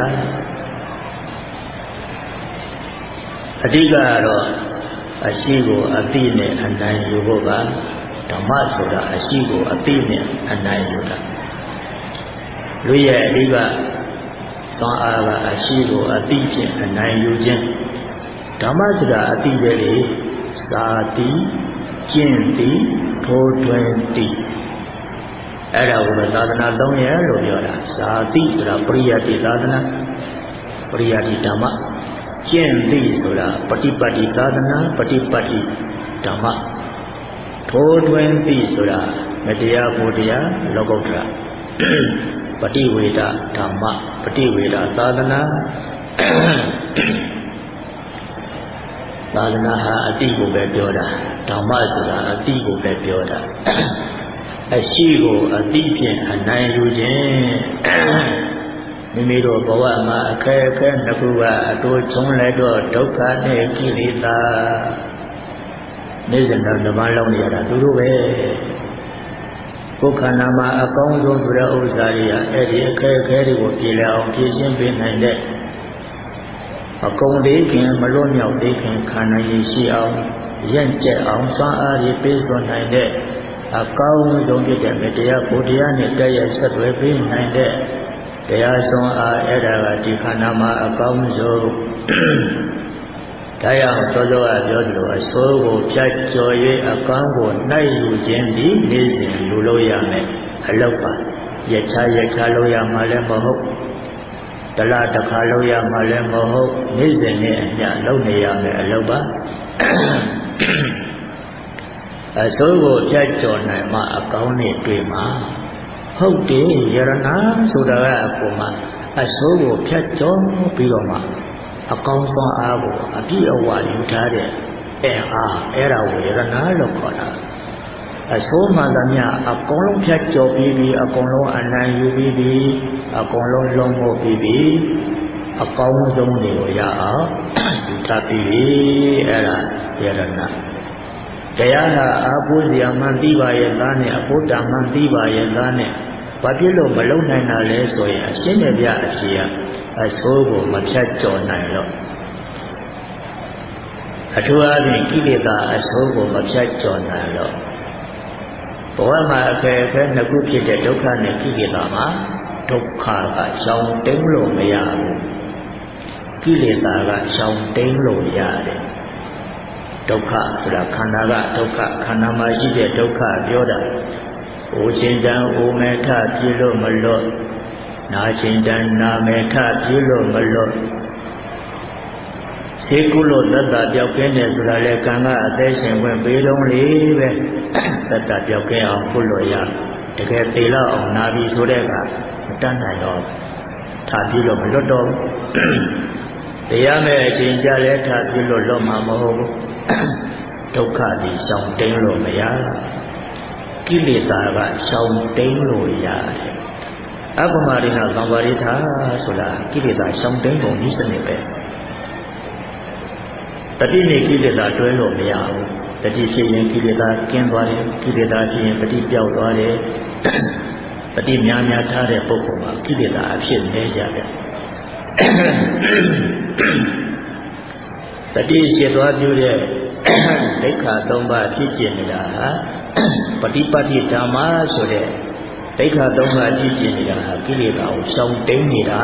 အဓိကကတော့အရှိကိုအသိနဲ့အနိုင်ယူဖို့ပါဓမ္မဆိုတာအရှိကိုအသိနဲ့အနိုင်ယူတာလူရဲ့အဓိကသောအားကအရှိကိုအသိဖြင့်အနိုင်ယူခြင်းဓမ္မဆိုတာအသိပဲလေစာတိကျင့်တိထိုးထွင်းတိအဲ့ဒါကိုသာသနာ၃ရပ်လို့ပြောတာစာတိဆိုတာပရိယတိသာသနာပရိယတိဓမ္မကျင့်တိဆိုတာပฏิပတ်တိသာသနာပฏิပတ်တိဓမ္မထိုးထွင်းတိဆိုတာမတရားဘုရားလောကုတ္တရာပฏิဝေဒဓမ္မပฏิဝေဒသာသနာသာသနာဟာအတိကိုပဲပြောတာဓမ္မဆိုတာအတိကိုပဲပြောတာအရှိကိုအတိဖြင့်အနိုင်ယူခြင်းမိမိတို့ဘဝမှာအခက်အခဲတစ်ခုကအတူချုံးလိုက်တော့ဒုက္ခနဲ့ကိလေသာနေ့စဉ်တော့ဓမ္မလုံးနေရတာသူတို့ပဲကိုယ်ခန္ဓာမှာအကောင်းဆုံးဆိုတဲ့ဥစ္စာတွေကအဲ့ဒီအခက်အခဲတွေကိုပြေလည်အောင်ဖြည့်ရှင်းပေးနိုင်တဲ့အကုန်သေးခင်မလွတ်မြောက်သေးခင်ခန္ဓာရည်ရှိအောင်ရက်ကျက်အောင်စွမ်းအားတွေပေးစွမ်းနိုင်တဲ့အကောင်းဆုံးဖြစ်တဲ့မေတ္တာဘုရားနဲ့တည့်ရဆက်သွယ်ပေးနိုင်တဲ့တရားစွမ်းအားအဲ့ဒါကဒီခန္ဓာမှာအကောင်းဆုံးဒါကြောင့်သောသောကပြောသလိုအဆိုးကိုဖြတ်ကျော်၍အကောင်းကိုနှိုက်ယူခြင်းဒီနေ့စဉ်လူလို့ရမယ်အလောက်ပါရချလို့ရမှာလည်းမဟုတ်တလားတစ်ခါလို့ရမှာလည်းမဟုတ်နေ့စဉ်နဲ့အမျှလုပ်နေရမယ်အလောက်ပါအဆိုးကိုဖြတ်ကျော်နိုင်မှအကောင်းနဲ့တွေ့မှာဟုတ်တယ်ယရဏဆိုတာကအပေါ်မှာအဆိုးကိုဖြတ်ကျော်ပြီးတော့မှအကောင်းဆုံးအားကိုအပြည့်အဝယူထားတဲ့အားအဲ့ဒါကိုယရဏလို့ခေါ်တာအဆိုးမှန်သမျှအကုန်လုံးဖြတ်ကျော်ပြီးပြီးအကုန်လုံးအနိုင်ယူပြီးပြီးအကုန်လုံးလုံးဖို့ပြီးပြီးအကောင်းဆုံးတွေကိုရအောင်ယူထားပြီးအဲ့ဒါယရဏတရားဟာအာဟုဇယမှန်သိပါရဲ့သားနဲ့အဘုဒ္ဓမှန်သိပါရဲ့သားနဲ့ဘာဖြစ်လို့မလုံနိုင်တာလဲဆိုရင်အရှင်းနဲ့ပြအဖြေအဆိုးကိုမဖြတ်ကျော်နိုင်တော့အထူးအားဖြင့်ကိလေသာအဆိုးကိုမဖြတ်ကျော်နိုင်တော့ဘဝမှာအခက်အခဲနှစ်ခုဖြစ်တဲ့ဒုက္ခနဲ့ကိလေသာမှာဒုက္ခကရှောင်တိန်လို့မရဘူးကိလေသာကရှောင်တိန်လို့ရတယ်ဒုက္ခဆိုတာခန္ဓာကဒုက္ခခန္ဓာမှာရှိတဲ့ဒုက္ခပြောတာ။အိုချင်းတန်အိုမေထပြည့်လို့မလွတ်နာချင်းတန်နာမေထပြည့်လို့မလွတ်ဆစေကုလို့တတ္တပြောက်ကင်းတယ်ဆိုတာလေကံကအသေးရှင်ဝင်ပေးလုံးလေးပဲတတ္တပြောက်ကင်းအောင်ကုလို့ရတကယ်သေလောက်အောင်နာပြီဆိုတဲ့ကမတတ်နိုင်တော့ထားပြီးလို့မလွတ်တော့တရားမဲ့အချိန်ကြလဲထားပြီးလို့လွတ်မှာမဟုတ်ဘူးဒုက္ခဒီရှောင်တိန်လို့မရကိလေသာကရှောင်တိန်လို့ရတယ်အပမရိဏသံဃာရိထာဆိုတာကိလေသာရှောင်တိန်ပုံဤစနစ်ပဲတတိနဲ့ကိလေသာတွဲလို့မရဘူးတတိဖြစ်ရင်ကိလေသာကင်းသွားတယ်ကိလေသာဖြစ်ရင်တတိပြောက်သွားတယ်တတိများများထားတဲ့ပုဂ္ဂိုလ်မှာကိလေသာအဖြစ်နေကြတယ်တတိရှိသွားပြုတဲ့ဒိဋ္ဌာ၃ပါးဖြစ်ကျင်နေတာပฏิပတ်တိဓမ္မဆိုတဲ့ဒိဋ္ဌာ၃ပါးဖြစ်ကျင်နေတာကိလေသာကိုရှောင်တိန်နေတာ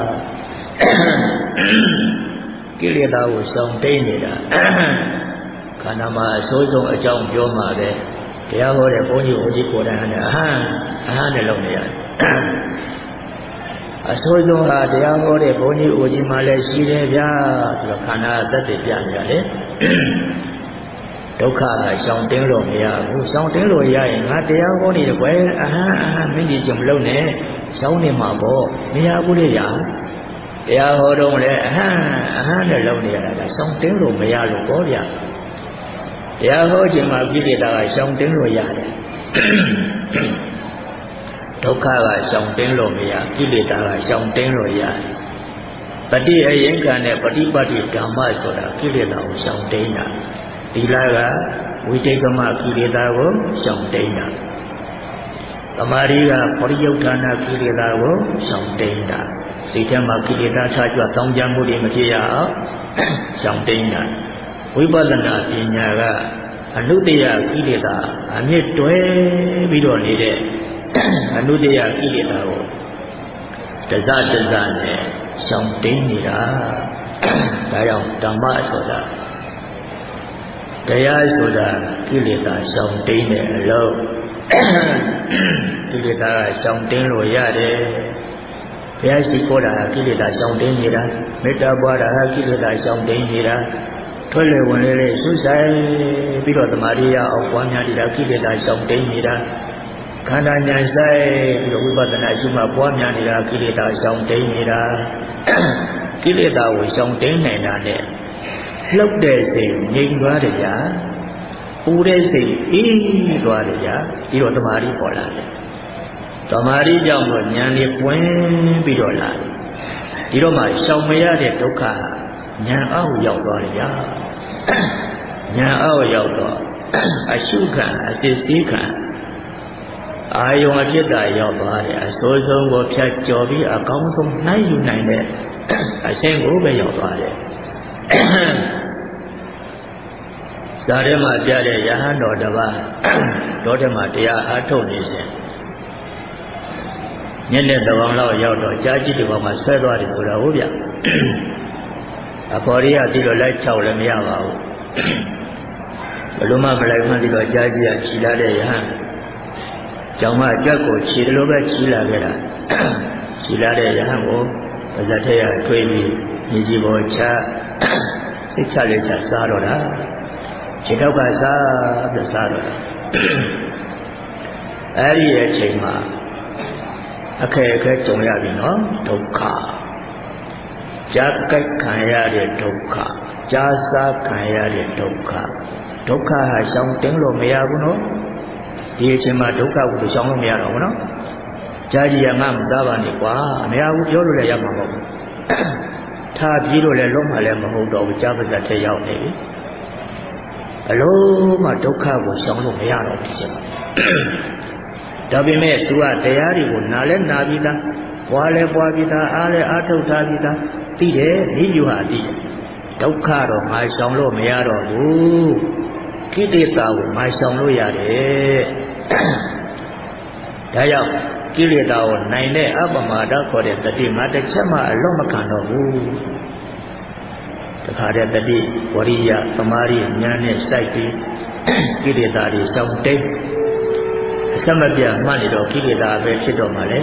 ကိလေသာကိုရှောင်တိန်နေတာခန္ဓာမှာအစိုးဆုံးအကြောင်းပြောမှာပဲတရားဟောတဲ့ဘုန်းကြီးဦးကြီးကိုယ်တိုင်နဲ့အဟံနဲ့လုပ်နေရတယ်အစိုးဆုံးဟာတရားဟောတဲ့ဘုန်းကြီးဦးကြီးမှလည်းရှိတယ်ဗျာဆိုတော့ခန္ဓာသက်သေပြနေရတယ်ဒုက္ခကရှောင်တင်းလို့မရဘူးရှောင်တင်းလို့ရရင်ငါတရားဟောနေတယ်ကွယ်အဟံမင်းကြီးကြုံလုံးနဲ့ရှောင်နေမှာပေါ့မရဘူးလေရာတရားဟောတော့လေအဟံနဲ့လုံးနေရတာကရှောင်တင်းလို့မရလို့ပေါ့ဗျာတရားဟောခြင်းမှာကိလေသာကရှောင်တင်းလို့ရတယ်ဒုက္ခကရှောင်တင်းလို့မရကိလေသာကရှောင်တင်းလို့ရတယ်တတိအရင်ကနဲ့ပฏิပတ်တိဓမ္မဆိုတာကိလေသာကိုရှောင်တင်းတာသီလကဝိတေကမကိလေသာကိုရှောင်တိန်တာသမာဓိကပရိယုဌာဏကိလေသာကိုရှောင်တိန်တာစိတ်ထဲမှာကိလေသာထားကြွတောင်းကြမှုတွေမဖြစ်ရအောင်ရှောင်တိန်တာဝိပဿနာပညာကအနုတ္တယကိလေသာအမြင့်တွဲပြီးတော့နေတဲ့အနုတ္တယကိလေသာကိုတစနဲ့ရှောင်တိန်နေတာဒါကြောင့်ဓမ္မဆိုတာတရားဆိုတာကိလေသာရှောင်တိန်တဲ့အလုပ်ကိလေသာကရှောင်တိန်လို့ရတယ်ဘုရားရှိခိုးတာကိလေသာရှောင်တိန်နေတာမေတ္တာပွားတာကိလေသာရှောင်တိန်နေတာထွက်လေဝင်လေဆုဆိုင်ပြီးတော့သမာဓိရအောင်ပွားများနေတာကိလေသာရှောင်တိန်နေတာခန္ဓာဉာဏ်ဆိုင်ပြီးတော့ဝိပဿနာရှုမှပွားများနေတာကိလေသာရှောင်တိန်နေတာကိလေသာကိုရှောင်တိန်နိုင်တာနဲ့လှုပ်တဲ့စိတ်ငြိမ်သွားတယ်ကြာပူတဲ့စိတ်အေးသွားတယ်ကြာပြီးတော့သမာဓိပေါ်လာတယ်သမာဓိကြောင့်တော့ဉာဏ်လေးပွင့်ပြီးတော့လာတယ်ဒီတော့မှရှောင်မရတဲ့ဒုက္ခဉာဏ်အောက်ရောက်သွားတယ်ကြာဉာဏ်အောက်ရောက်တော့အရှုခံအစစ်ဆေးခံအာယုံအဖြစ်တာရောက်သွားတယ်အစိုးဆုံးကိုဖြတ်ကျော်ပြီးအကောင်းဆုံးနိုင်ယူနိုင်တဲ့အရှင်းကိုပဲရောက်သွားတယ်ဇာထဲမှာပြတဲ့ယဟန်တော်တစ်ပါးတော်ထဲမှာတရားအားထုတ်နေစဉ်ညနေတကောင်လောက်ရောက်တော့ကြာကြီးတစ်ကောင်မှဆွဲသွားတယ်ဆိုတာဟုတ်ဗျအဖော်ရီကဒီလိုလိုက်ချောက်လည်းမရပါဘူးဘလို့မှမလိုက်မှဒီတော့ကြာကြီးကခြိလာတဲ့ယဟန်ကျောင်းမအကြက်ကိုခြိတယ်လို့ပဲခြိလာခဲ့တာခြိလာတဲ့ယဟန်ကိုပါဇက်ထဲကထွေးပြီးညီကြီးပေါ်ချစိတ်ချလက်ချစားတော့တာခြေထောက်ကစားပြီးစားတော့တာအဲ့ဒီအချိန်မှာအခက်အခဲကြုံရပြီနော်ဒုက္ခကြာကြိုက်ခံရတဲ့ဒုက္ခကြာစားခံရတဲ့ဒုက္ခဒုက္ခဟာရှောင်တင်းလို့မရဘူးနော်ဒီအချိန်မှာဒုက္ခကိုရှောင်လို့မရတော့ဘူးနော်ကြာကြီးကငါမစားပါနဲ့ကွာမရဘူးပြောလို့လည်းရမှာမဟုတ်ဘူးထားပြီးတော့လည်းလုံးမလည်းမဟုတ်တော့ဘူးကြာပါစတဲ့ရောက်နေပြီအလုံးမဒုက္ခကိုရှောင်လို့မရတော့ဘူးရှင်ဒါပေမဲ့သူကတရားတွေကိုနားလဲနာပြီးသားပွားလဲပွားပြီးသားအားလဲအားထုတ်ထားပြီးသားသိတယ်ဤယူဟာသိတယ်ဒုက္ခတော့ငါရှောင်လို့မရတော့ဘူးကိလေသာကိုငါရှောင်လို့ရတယ်ဒါကြောင့်ကိလေသာကိုနိုင်တဲ့အပမဒခေါ်တဲ့တတိငါတစ်ချက်မှအလွတ်မခံတော့ဘူးတခါတည်းတတိဝရိယသမာဓိဉာဏ်နဲ့စိုက်ပြီးကိလေသာတွေရှောင်တိတ်အစမပြတ်မှတ်နေတော့ကိလေသာပဲဖြစ်တော့မှလေ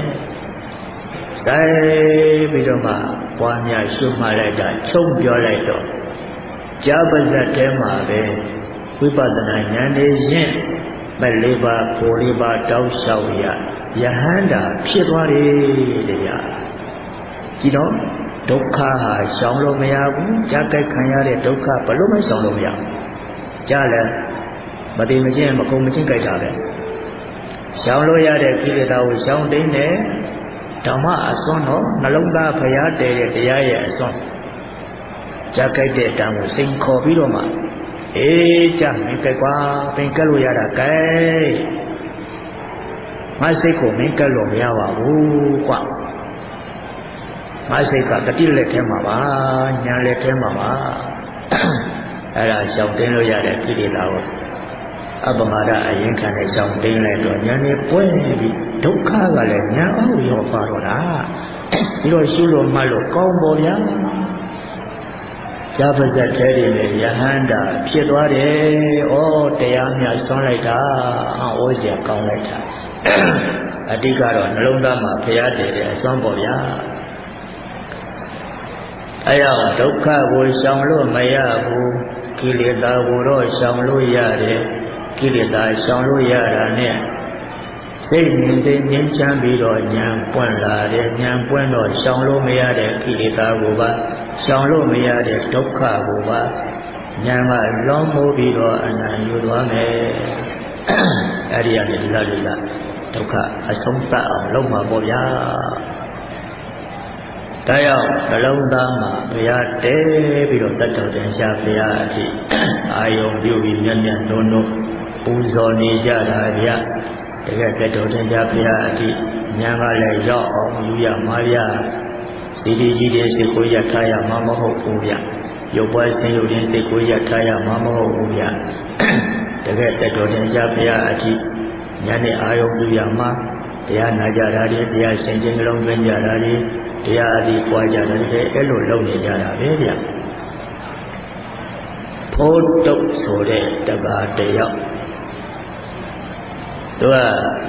စိုက်ပြီးတော့မှပွားများရှုမှတ်လိုက်တာချုံပြောလိုက်တော့ကြာပါဇတ်ထဲမှာပဲဝိပဿနာဉာဏ်နဲ့ရှင်းမဲ့လေးပါးဖို့လေးပါးတောက်လျှောက်ရယဟန္တာဖြစ်သွားတယ်တရားကြည့်တော့ဒုက္ခဟာရှောင်လို့မရဘူးကြာကြိုက်ခံရတဲ့ဒုက္ခဘလို့မရှောင်လို့မရဘူးကြာလဲမတိမချင်းမကုန်မချင်းကြိုက်တာပဲရှောင်လို့ရတဲ့ကိလေသာကိုရှောင်တိန်တယ်ဓမ္မအစွန်းတော့နှလုံးသားဖရာတည်တဲ့တရားရဲ့အစွန်းကြာကြိုက်တဲ့အတန်ကိုစိန်ခေါ်ပြီးတော့မှအေးကြာမင်းကြိုက်ကွာပင်ကက်လို့ရတာကြိုက်ငါစိတ်ကိုမင်းကက်လို့မရပါဘူးကွာငါစိတ်ကတတိလက်ထဲမှာပါညာလက်ထဲမှာပါအဲ့ဒါရှောင်တင်းလို့ရတဲ့ကိလေသာကိုအပမာဒအရင်ခံနဲ့ရှောင်တင်းလိုက်တော့ညာနဲ့ပွင့်ပြီးဒုက္ခကလည်းညာအောင်ရောပါတော့တာပြီးတော့ရှုလို့မှတ်လို့ကောင်းပေါ်ဗျာကြာပါဇက်ထဲတွေနဲ့ယဟန္တာဖြစ်သွားတယ်ဩတရားမြတ်ဆွမ်းလိုက်တာဩစရာကောင်းလိုက်တာအတိကတော့နှလုံးသားမှာဖျားတည်တဲ့အစွမ်းပေါ်ဗျာအဲရောက်ဒုက္ခကိုရှောင်လို့မရဘူးကိလေသာကိုတော့ရှောင်လို့ရတယ်ကိလေသာရှောင်လို့ရတာနဲ့စိတ်ငြိမ်သိငြိမ်းချမ်းပြီးတော့ဉာဏ်ပွင့်လာတယ်ဉာဏ်ပွင့်တော့ရှောင်လို့မရတဲ့ကိလေသာကိုပါရှောင်လို့မရတဲ့ဒုက္ခကိုပါဉာဏ်ကလွန်မိုးပြီးတော့အနံ့ယူသွားမယ်အဲ့ဒီကနေဒီလားဒုက္ခအဆုံးသတ်အောင်လုပ်မှာပေါ့ဗျာဒါရောက်နှလုံးသားမှာဘုရားတဲပြီးတော့တတ်တော်တင်ရှားဘုရားအထိအာယုံပြုပြီးမျက်မျက်နှုံနှုံပူဇော်နေကြတာဗျာတကယ်တတ်တော်တင်ရှားဘုရားအထိဉာဏ်ကလည်းရောက်အောင်ယူရမှာဗျာစီဒီကြီးတဲ့စိတ်ကိုရထားရမှာမဟုတ်ဘူးဗျာရုပ်ပွားဆင်းရုပ်ရင်းစိတ်ကိုရထားရမှာမဟုတ်ဘူးဗျာတကယ်တတ်တော်တင်ရှားဘုရားအထိဉာဏ်နဲ့အာယုံပြုရမှာတရားနာကြတာတွေတရားရှင်းခြင်းလုံးသွင်းကြတာတွေတရားအသည်ပွားကြတယ်အဲ့လိုလုပ်နေကြတာပဲဗျဖို့တုတ်ဆိုတဲ့တပါးတယောက်သူက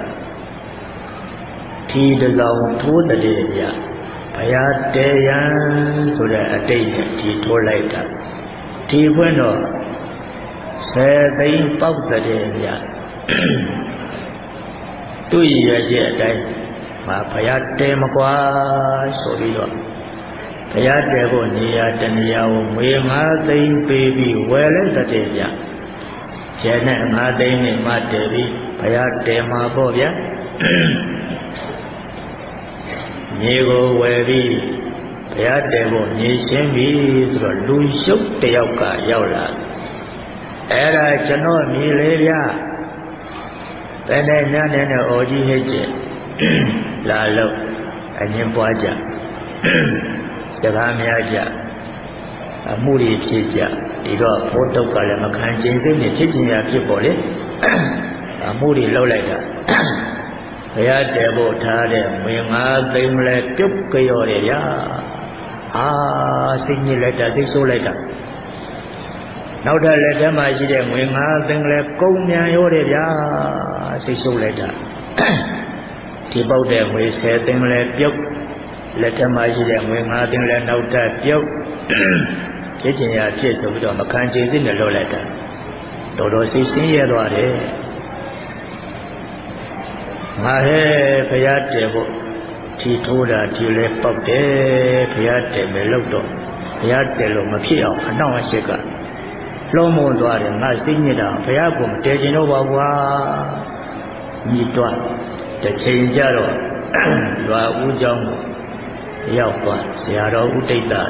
ထီတစောင်ထိုးတဲ့ဗျဘုရားတေယံဆိုတဲ့အတိတ်နဲ့ဒီထိုးလိုက်တာဒီဖွင့်တော့10သိန်းပေါက်တဲ့ဗျသူ့ရည်ရဲ့အတိုင်းမှာဘုရားတဲမကွာဆိုပြီးတော့ဘုရားတဲဖို့နေရာတနေရာကိုငွေ5သိန်းပေးပြီးဝယ်လိုက်တဲ့ဗျကျန်တဲ့5သိန်းနဲ့မှတဲပြီးဘုရားတဲမှာပေါ့ဗျမြေကိုဝယ်ပြီးဘုရားတဲဖို့မြေရှင်းပြီးဆိုတော့လူရှုပ်တယောက်ကရောက်လာအဲ့ဒါကျွန်တော်မြေလေဗျတဲ့နဲ့ညနေနဲ့အော်ကြီးဟစ်ကျလာလို့အငင်းပွားကြစကားများကြအမှုတွေဖြစ်ကြဒီတော့ဘိုးတုတ်ကလည်းမခံကျင်စိတ်နဲ့ဖြစ်ချင်ရဖြစ်ပေါ်လေအမှုတွေလှုပ်လိုက်တာဘုရားတည်ဖို့ထားတဲ့ငွေ5သိန်းလဲပြုတ်ကြော်တယ်ဗျာစိတ်ညစ်လိုက်တာစိတ်ဆိုးလိုက်တာနောက်ထပ်လက်ထဲမှာရှိတဲ့ငွေ5သိန်းလဲကုန်မြန်ရောတယ်ဗျာစိတ်ဆိုးလိုက်တာဒီပုတ်တဲ့ငွေ10သိန်းလဲပြုတ်လက်ထက်မှာရှိတဲ့ငွေ5သိန်းလဲနောက်ထပ်ပြုတ်ဖြစ်ချင်ရဖြစ်ဆိုပြီးတော့မခံချင်စိတ်နဲ့လှုပ်လိုက်တာတော်တော်စိတ်ဆင်းရဲသွားတယ်ငါဟဲ့ဘုရားတည်ဖို့ထီထိုးတာဒီလဲပေါက်တယ်ဘုရားတည်မယ်လို့တော့ဘုရားတည်လို့မဖြစ်အောင်အနှောင့်အယှက်ကလုံးမသွားတယ်ငါစိတ်ညစ်တာဘုရားကိုမတည်ကျင်တော့ပါဘူးဟာညီတွတစ်ချိန်ကြတော့ရွာဦးเจ้าရောက်သွားဆရာတော်ဦးတိတ်တာ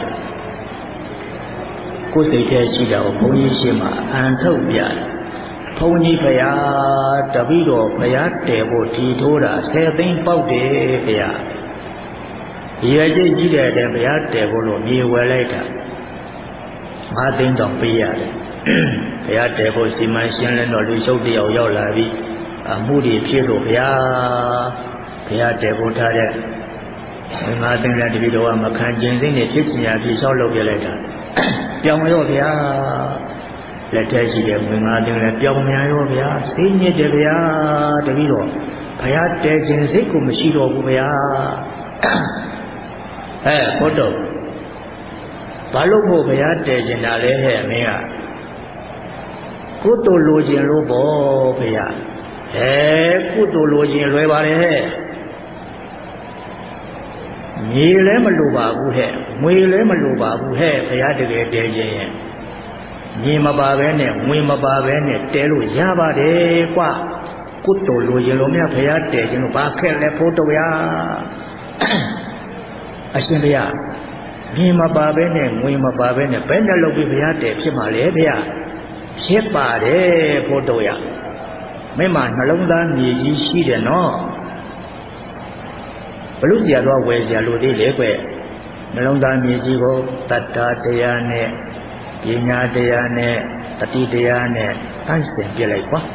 ကိုယ်စိတ်ထဲရှိတာကိုဘုန်းကြီးရှင်းမှာအန်ထုတ်ပြတယ်ဘုန်းကြီးဖရာတပည့်တော်ဖရာတည်ဖို့ထီထိုးတာ10သိန်းပေါက်တယ်ဖရာရည်ကြည်ကြီးတဲ့ဖရာတည်ဖို့လို့မြေဝယ်လိုက်တာ5သိန်းတောင်ပေးရတယ်ဘုရားတည်ဖို့စီမံရှင်းလင်းတော့လူရှုပ်တယောက်ရောက်လာပြီးအမှုတွေဖြစ်လို့ဘုရားတည်ဖို့ထားတဲ့5သိန်းလည်းတပည့်တော်ကမခံကျင်စိတ်နဲ့ဖြစ်ချင်ရဖြစ်လျှောက်လုပ်ပြလိုက်တာပြောင်းရောဘုရားလက်ထဲရှိတဲ့5သိန်းလည်းပြောင်းမြန်ရောဘုရားစိတ်ညစ်တယ်ဘုရားတပည့်တော်ဘုရားတည်ခြင်းစိတ်ကိုမရှိတော့ဘူးဘုရားဘုဒ္ဓဘာလို့ဖို့ဘုရားတည်ကျင်တာလဲဟဲ့မင်းကကုသိုလ်လိုချင်လို့ပေါ့ဘုရားကုသိုလ်လိုချင်လွယ်ပါလေဟဲ့မြေလည်းမလိုပါဘူးဟဲ့ငွေလည်းမလိုပါဘူးဟဲ့ဘုရားတကယ်တည်ခြင်းရဲ့မြေမပါပဲနဲ့ငွေမပါပဲနဲ့တဲလို့ရပါတယ်ကွာကုသိုလ်လိုရင်လို့မြတ်ဘုရားတည်ခြင်းလို့ဘာခက်လဲဖို့တော့ရအရှင်ဘုရားမြေမပါပဲနဲ့ငွေမပါပဲနဲ့ဘယ်နဲ့လုပ်ပြီးဘုရားတည်ဖြစ်မှာလဲဘုရားဖြစ်ပါတယ်ဖို့တော့ရမင်းမနှလုံးသားမြေကြီးရှိတယ်နော်ဘလို့ဆရာတော်ဝယ်ဆရာလို့သေးလေကွနှလုံးသားမြေကြီးကိုတတ္တာတရားနဲ့ပညာတရားနဲ့တတိတရားနဲ့တန့်စင်ပြလိုက်ကွာ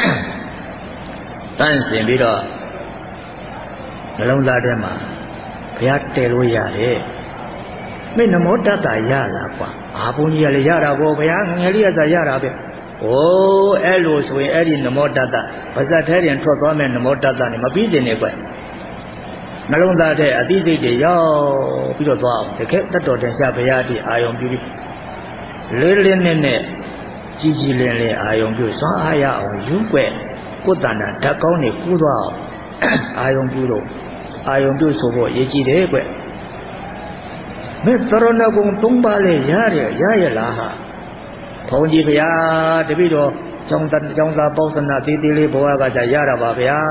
တန့်စင်ပြီးတော့နှလုံးသားထဲမှာဘုရားတည်လို့ရတယ်မင်းနမောတတ္တရလားကွာအာဘုန်းကြီးကလည်းရတာပေါ့ဘုရားငယ်လေးကသာရတာပဲဩအဲ့လိုဆိုရင်အဲ့ဒီနမောတတ္တပါဇတ်ထဲတင်ထွက်သွားမယ်နမောတတ္တနဲ့မပြီးတင်နေကွနှလုံးသားထဲအသိစိတ်တွေရောက်ပြီးတော့သွားအောင်တကယ်တတ်တော်တင်ရှားဘုရားတိအာယုံပြုပြီးလေးလေးနဲ့ကြီးကြီးလင်းလင်းအာယုံပြုစွမ်းအားရအောင်ယူွက်ကိုယ်တဏ္ဍဓာတ်ကောင်းနေကူးသွားအောင်အာယုံပြုလို့အာယုံပြုဆိုဖို့ရည်ကြည်တယ်ကွမေတ္တရဏဂုံ၃ပါးလေရတယ်ရရလားဟာဘုန်းကြီးဗျာတပည့်တော်ကျောင်းသားပေါသနာသေးသေးလေးဘဝကကြာရတာပါဗျာ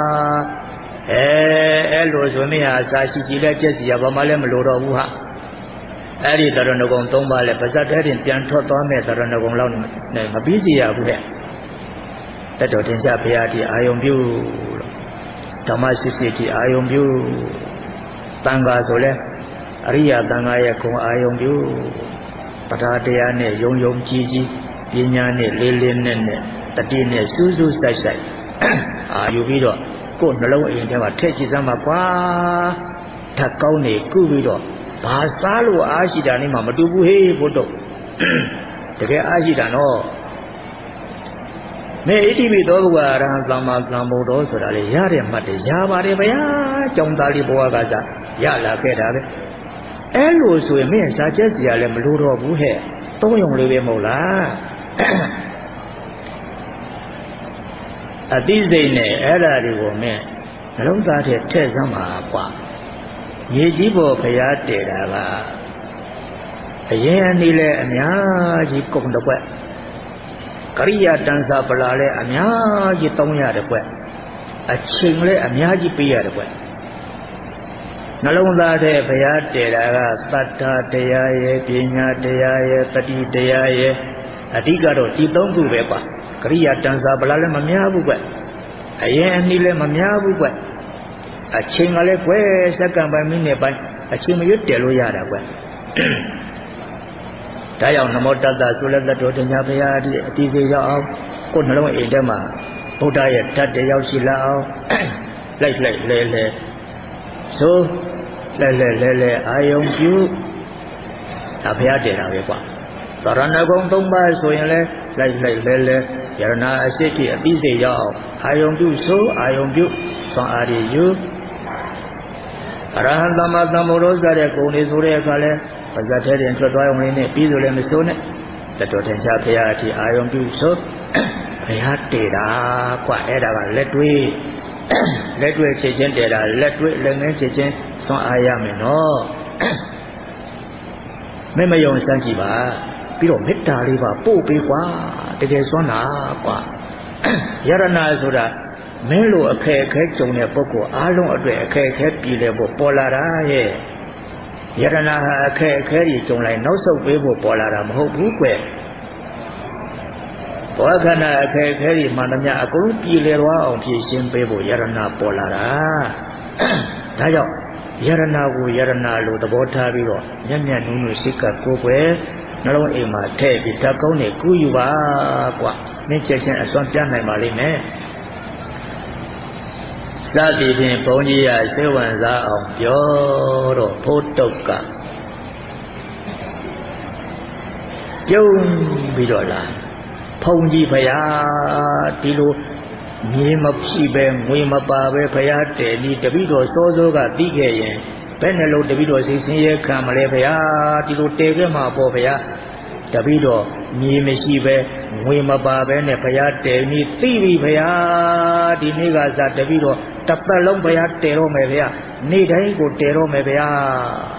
အဲ့လိုဆိုမင်းဟာစာရှိကြည်လက်ကျက်စီရဘာမှလည်းမလိုတော့ဘူးဟာအဲ့ဒီတရဏဂုံ၃ပါးလဲပါဇတ်ထဲတင်ပြန်ထွက်သွားမဲ့တရဏဂုံလောက်နဲ့မပြီးစီရဘူးတဲ့တတ်တော်တင်ကြဘုရားတိအာယုံပြုဓမ္မရှိစီတိအာယုံပြုတန်ခါဆိုလဲအရိယတန်ခါရဲ့ဂုံအာယုံပြုပဋ္ဌာတရားနဲ့ယုံယုံကြည်ကြည်ပညာနဲ့လေးလေးနဲ့တတိနဲ့စူးစူးဆိုင်ဆိုင်အာယူပြီးတော့ကိုယ်နှလုံးအိမ်ထဲမှာထည့်ကြည့်စမ်းပါကွာဓာတ်ကောင်းနေကုပြီးတော့ဘာစားလို့အားရှိတာနဲ့မှမတူဘူးဟေးဘုဒ္ဓတကယ်အားရှိတာနော်မေဣတိပိသောဘုရားရဟံသမ္မာသမ္ဗုဒ္ဓောဆိုတာလေရတဲ့မှတ်တယ်ရပါတယ်ဗျာကျောင်းသားလေးဘဝကစားရလာခဲ့တာပဲအဲ့လိုဆိုရင်မင်းစာချက်စီရလည်းမလိုတော့ဘူးဟဲ့သုံးယုံလေးပဲမဟုတ်လားအသိစိတ်နဲ့အဲ့ဓာတွေကိုမင်းနှလုံးသားထဲထည့်စမ်းပါကွာမြေကြီးပေါ်ဘုရားတည်တာကအရင်အနေလဲအများကြီးကုန်တစ်ကွက်ကရိယာတန်စာပလာလဲအများကြီးတောင်းရတဲ့ကွက်အချိန်လဲအများကြီးပေးရတဲ့ကွက်နှလုံးသားထဲဘုရားတည်တာကသတ္တတရားရဲ့ပညာတရားရဲ့တတိတရားရဲ့အဓိကတော့ဒီ၃ခုပဲကွာကရိယာတန်စာပလာလဲမများဘူးကွက်အရင်အနေလဲမများဘူးကွက်အချိန်ကလည်းကွယ်စက္ကန့်ပိုင်းမိနစ်ပိုင်းအချိန်မရွတ်တည်လို့ရတာကွဒါကြောင့်နမောတတ္တဆိုလက်တော်တင်ညာဘုရားအတိအစေရောက်အောင်ကိုယ်နှလုံးအိမ်ထဲမှာဗုဒ္ဓရဲ့ဓာတ်တရားရှိလာအောင်လိုက်လဲဆိုလဲအာယုံပြုဒါဘုရားတည်တာပဲကွာသရဏဂုံ၃ပါးဆိုရင်လဲလိုက်လဲယရဏအရှိတိအတိအစေရောက်အောင်အာယုံပြုဆိုအာယုံပြုသွန်အားရယူအရဟံသမ္မာသမ္ဗုဒ္ဓောဆိုတဲ့ဂုဏ်တွေဆိုတဲ့အခါလဲပါဇတ်ထဲတင်ထွက်သွားရုံလေးနဲ့ပြီးဆိုလည်းမစိုးနဲ့တတော်ထင်ရှားဘုရားအထိအာယုံပြုဆိုဘုရားတည်တာကွအဲ့ဒါကလက်တွေ့ချက်ချင်းတည်တာလက်တွေ့လက်ငယ်ချက်ချင်းသွန်အားရမယ်နော်မယုံစမ်းကြည့်ပါပြီးတော့မေတ္တာလေးပါပို့ပေးကွာတကယ်စွမ်းတာကွာယရဏဆိုတာမင်းလိုအခက်အခဲကြုံတဲ့ပုဂ္ဂိုလ်အားလုံးအတွက်အခက်အခဲပြည်လဲဖို့ပေါ်လာတာရဲ့ယရဏဟာအခက်အခဲကြီးကြုံလိုက်နောက်ဆုတ်ပေးဖို့ပေါ်လာတာမဟုတ်ဘူးကွဘောခဏအခက်အခဲကြီးမှန်သမျှအကုန်ပြည်လဲသွားအောင်ဖြည့်ရှင်းပေးဖို့ယရဏပေါ်လာတာဒါကြောင့်ယရဏကိုယရဏလို့သဘောထားပြီးတော့မျက်မျက်နှုံးနှုံးစိတ်ကကိုယ်ွယ်နှလုံးအိမ်မှာထည့်ပြီးဓာတ်ကောင်းနေကူးယူပါကွာမင်းချက်ချင်းအစွမ်းပြနိုင်ပါလိမ့်မယ်စသည်ဖြင့်ဘုန်းကြီးကစေဝံစားအောင်ပြောတော့ဘုဒ္ဓကပြုံးပြီးတော့လာဘုန်းကြီးဖရာဒီလိုမြေမဖြိပဲငွေမပါပဲဖရာတည်ဒီတပိတော်စောစောကသိခဲ့ရင် Benelo Davido Sissi Kamalevia, Tilo Tegema Bovia, Davido, Nimesive, Wimaba Benepaya, Temi, Tivi Paya, Dinigaza Davido, Tapalong Paya, Tero Mevia, Nidango Tero Mevia.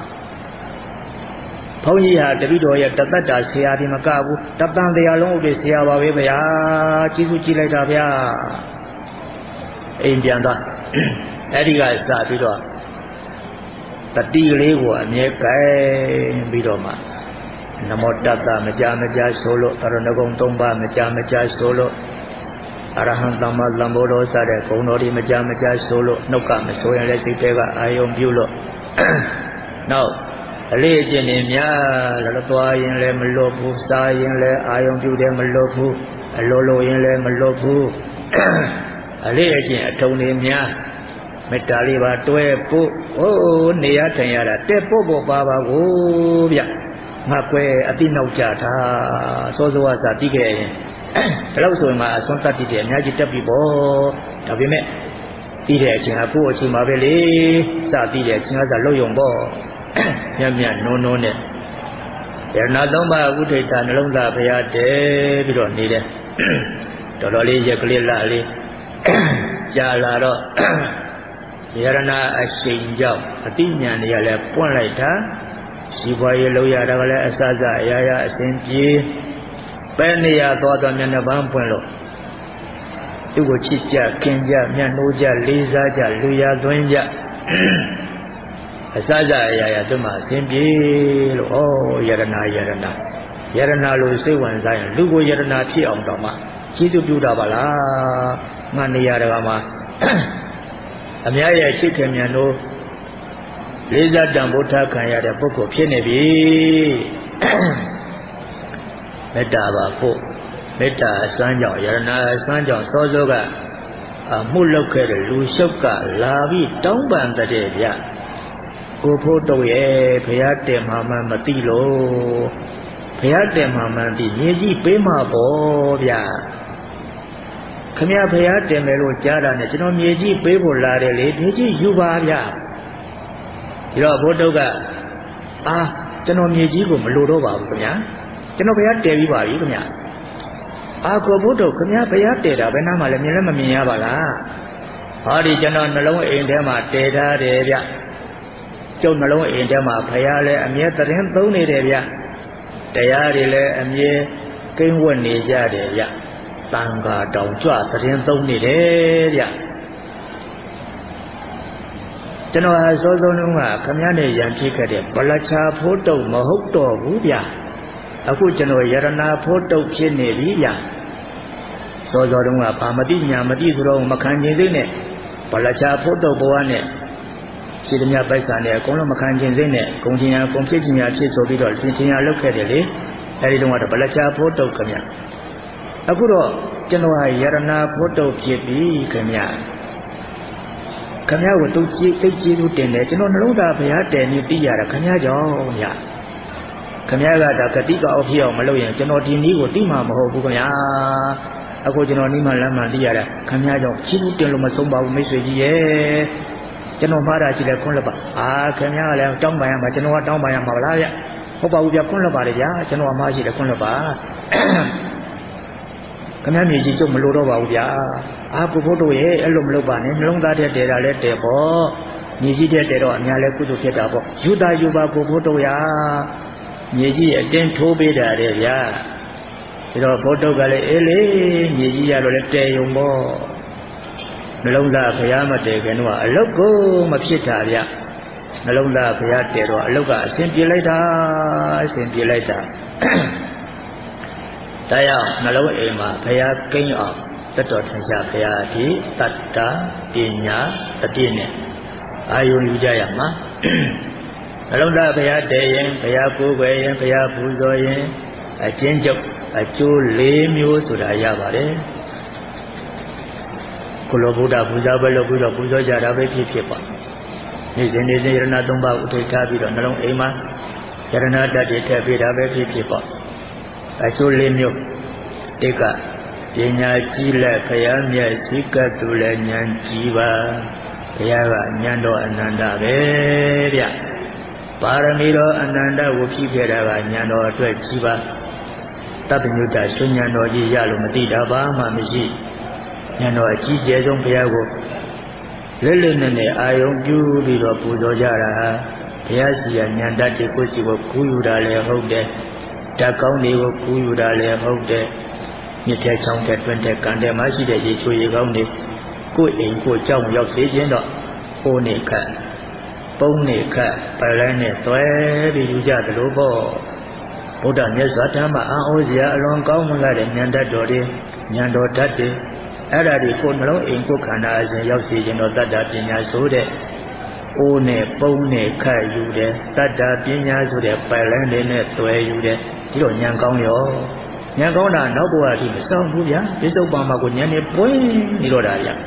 Paulia, Davido, Tabata, Siadi Macabu, Tapan de Alon de Siava Vea, Chizuchi Latavia. Indian, Ediga Davido. The deal was near Kai Bidoma. Namotata, Majamaja solo, Taranagon Tomba, Majamaja solo, Arahantama Lambodo Sade, Konori Majamaja solo, Nokam, so and let's take Ion Bulo. Now, a legend in Ya, Latwa in Le Malopu, Sai in Le, Ion Bude Malopu, a Lolo in Le Malopu, a legend, a Tony Mia, Metaliva, Toepo, oh, Neatayara, Tepo Baba, oh, yeah. Makwe Atino Chata, Sozo was a tige. Also, my son Tati, Nagita Bibo, Tabime, Tide, Chingapu, Chimaveli, Sati, Chinaza Loyombo. Yamian, no, ne. They're not done by Woodhead and Longa Payate, we don't need it. Tololi Yakli Lali, Jalaro, Yarana, a change out, Athenian, Yale, one later. Siboy Loya Ravale Asaza, Yaya, Saint Penia, thought on Yanavan Puelo. You would Chicha, Kenya, Mianuja, Liza, Luya, Dunya. Asaza, Yaya, Tuma, Saint oh, Yarana. Yarana Lu say one Zion, Lugo Yarana Tea on Doma. Chitu Budabala, Mania Rama. Amaya Chicken, Yano. Liza Dambota Kaya, the book of Kennedy Metaba Po Meta Sanja, Yarana Sanja, Sozoga, a Muloka, Lusoka, Lavi, Tomban the Deya Upoto, Payate Mama Matilo Payate Mama, the Niji Pema Bovia Kamia Payate Melo Jara, National Niji Pebo Lare, Niji Yubavia. You know, Bodoga, Genomi Muludo Babia, Genovia Devi Babia. Bodo, Kamia Payate, Benama, Lemina Bala. Hardy Janon Malone in them are Data Devia. John Malone in them are Payale, and yet the Rentoni Devia. Dayadile, and ye came one Nija Devia. Tanga, don't trust the Rentoni Devia. General Sozonuma, Kamyane Yanchika, Balacha Poto, Mahoto, Rubia, Akujano Yarana Poto, Chinevia, Sozonuma, Pamadina, Madizro, Makanjine, Balacha Poto Boane, Sidnia Baisane, Kono Makanjine, Kontina, Compitia, Chisobito, Tintina, look at it, I don't want a Balacha Poto Kamya. Akuro, General Yarana Poto, Kipi, Kamya. Kamya with two lieutenants, no longer Payate, Nipia, Kanyajo, ya. Kamyaga, Katika of here, Maloyan, Janotini, Tima, Mahoganya, Akojano Nima Lama, Diara, Kamyajo, Chilutin Lumasomba, Message, Janomara, Chile Konlaba, Kamya, Tom by Majanoa, Tom by Malaya, Hopa with your Konlaba, Janoa Maji, the Konlaba. Kamami Jijo Maloro, ya. Apupoto, Elumloban, Longa de Debo, Niji de Dero, Naleku Ketabo, Juda Yuba Pupoto, ya. Niji, a den tobe da ya. The photo gale ele, Niji, a lete yumbo. Nalonga Payama de Genua, a logo, Mapitaria. Nalonga Payatero, a loga, simply later. Taya, Nalo Ema, Paya King of. Tato Tansha Payati, Tata, Dinya, Tatine. Ayun Vijayama Alonda Payate, Payaku, Payapuzo, a change of a two lame you to the Ayabare Kolobuda, Puzabalo, Buda, Puzo, Jarabe, Pipa. Is in the Yanatumba, Utabi, Nalong Ema, Yaranata, the Tabi, Pipa. A two lame you take a Jenya Chile, Payamia, Sika, Tulanyan, Jiva, ဘုရားကဉာဏ်တော်အနန္တပဲဗျပါရမီတော်အနန္တကိုဖြည့်ခဲ့တာကဉာဏ်တော်အတွက်ကြီးပါတပ္ပညုတရှင်ဉာဏ်တော်ကြီးရလို့မသိတာဘာမှမရှိဉာဏ်တော်အကြီးကျယ်ဆုံးဘုရားကိုလွတ်လွတ်နဲ့အာယုံပြုပြီးတော့ပူဇော်ကြတာဘုရားစီကဉာဏ်တတ်တွေကိုစီကိုကူးယူတာလည်းဟုတ်တယ်ဓာတ်ကောင်းတွေကိုကူးယူတာလည်းဟုတ်တယ်မြစ်ထဲချောင်းထဲတွင်းထဲကန်ထဲမှာရှိတဲ့ရေချိုရေကောင်းတွေကိုယ်အိမ်ကိုကြောက်ရောက်စေခြင်းတော့အိုးနေခတ်ပုံးနေခတ်ပလဲနဲ့သွဲပြီးယူကြသလိုပေါ့ဗုဒ္ဓမြတ်စွာဘုရားမှာအာဩစရာအလွန်ကောင်းမွန်လာတဲ့ဉာဏ်တတ်တော်တွေဉာဏ်တော်တတ်တွေအဲ့ဒါတွေကိုနှလုံးအိမ်ကိုခန္ဓာအစဉ်ရောက်စေခြင်းတော့တတ္တပညာဆိုတဲ့အိုးနဲ့ပုံးနဲ့ခတ်ယူတယ်တတ္တပညာဆိုတဲ့ပလဲနဲ့သွဲယူတယ်ဒီတော့ဉာဏ်ကောင်းရောဉာဏ်ကောင်းတာနောက်ဘဝအထိမဆောင်ဘူးဗျာပြစ္ဆုတ်ပံမှာကိုဉာဏ်နဲ့ပွင့်နေတော့တာဗျာ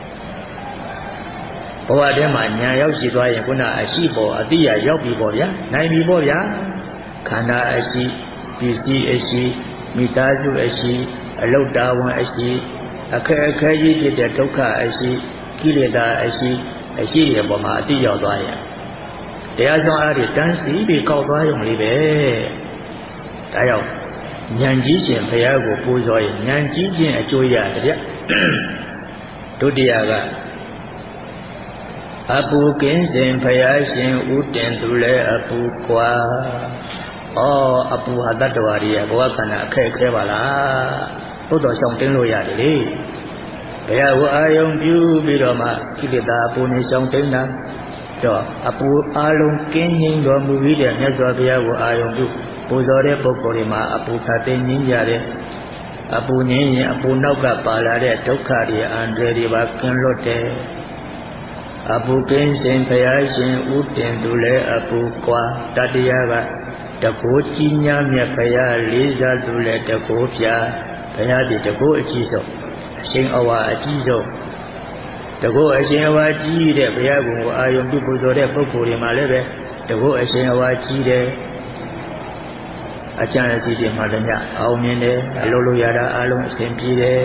ဘဝထဲမှာဉာဏ်ရောက်ရှိသွားရင်ခုနအရှိပေါ်အတိယရောက်ပြီပေါ့ဗျာနိုင်ပြီပေါ့ဗျာခန္ဓာအရှိပစ္စည်းအရှိမိသားစုအရှိအလုတ်တာဝန်အရှိအခက်အခဲကြီးဖြစ်တဲ့ဒုက္ခအရှိကိလေသာအရှိရဲ့ပေါ်မှာအတိရောက်သွားရင်တရားဆောင်အားဖြင့်တန်းစီပြီးကောက်သွားရုံလေးပဲဒါကြောင့်ဉာဏ်ကြီးရှင်ဘုရားကိုပူဇော်ရင်ဉာဏ်ကြီးခြင်းအကျိုးရတယ်ဗျဒုတိယကအပူကင်းစဉ်ဘုရားရှင်ဥတင်သူလဲအပူကွာအပူဟာတတ္တဝါတွေရဲ့ဘဝခန္ဓာအခက်အခဲပါလားသို့တော်ရှောင်တင်းလို့ရတယ်လေဘုရားကိုအာယုံပြုပြီးတော့မှကိလေသာအပူနဲ့ရှောင်တင်းတာတော့အပူအလုံးကင်းငြိမ်းတော်မူပြီးတဲ့မြတ်စွာဘုရားကိုအာယုံပြုပူဇော်တဲ့ပုဂ္ဂိုလ်တွေမှာအပူခတ်သိငြိမ်းကြတယ်အပူငြိမ်းရင်အပူနောက်ကပါလာတဲ့ဒုက္ခတွေအန္တရာယ်တွေပါကင်းလွတ်တယ်အပူကင်းစဉ်ဘုရားရှင်ဥတင်သူလဲအပူကွာတတရားကတကိုးကြီးညာမြတ်ဘုရားလေးစားသူလဲတကိုးပြဘုရားဒီတကိုးအကြီးဆုံးအရှင်အဝါအကြီးဆုံးတကိုးအရှင်အဝါကြီးတဲ့ဘုရားကိုအာယုံပြုပူဇော်တဲ့ပုဂ္ဂိုလ်တွေမှာလည်းပဲတကိုးအရှင်အဝါကြီးတယ်အကျဉ်းအစီအစဉ်မှတည်းအောင်မြင်တယ်အလုပ်လုပ်ရတာအလုံးအဆင်ပြေတယ်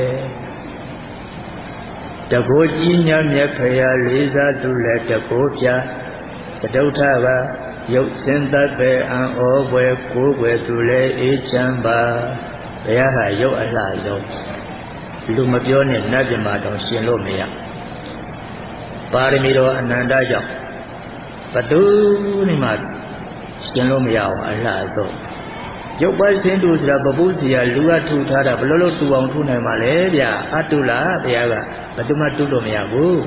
တကိုးကြီးညာမြတ်ဖရာလေးစားသူလည်းတကိုးပြသဒုဋ္ဌကရုပ်စင်သက်ပဲအံဩဘွယ်ကိုးဘွယ်သူလည်းအေးချမ်းပါဘုရားဟာရုပ်အလှဆုံးလူမပြောနဲ့နတ်ပြမာတော်ရှင်လို့မရပါရမီတော်အနန္တကြောင့်ဘသူမှရှင်လို့မရအောင်အလှဆုံးရုပ်ပါစင်းတူဆိုတာပပုစီကလူကထူထားတာဘလို့လို့တူအောင်ထူနိုင်ပါလဲဗျာအတုလားဘုရားကဘယ်သူမှတူလို့မရဘူး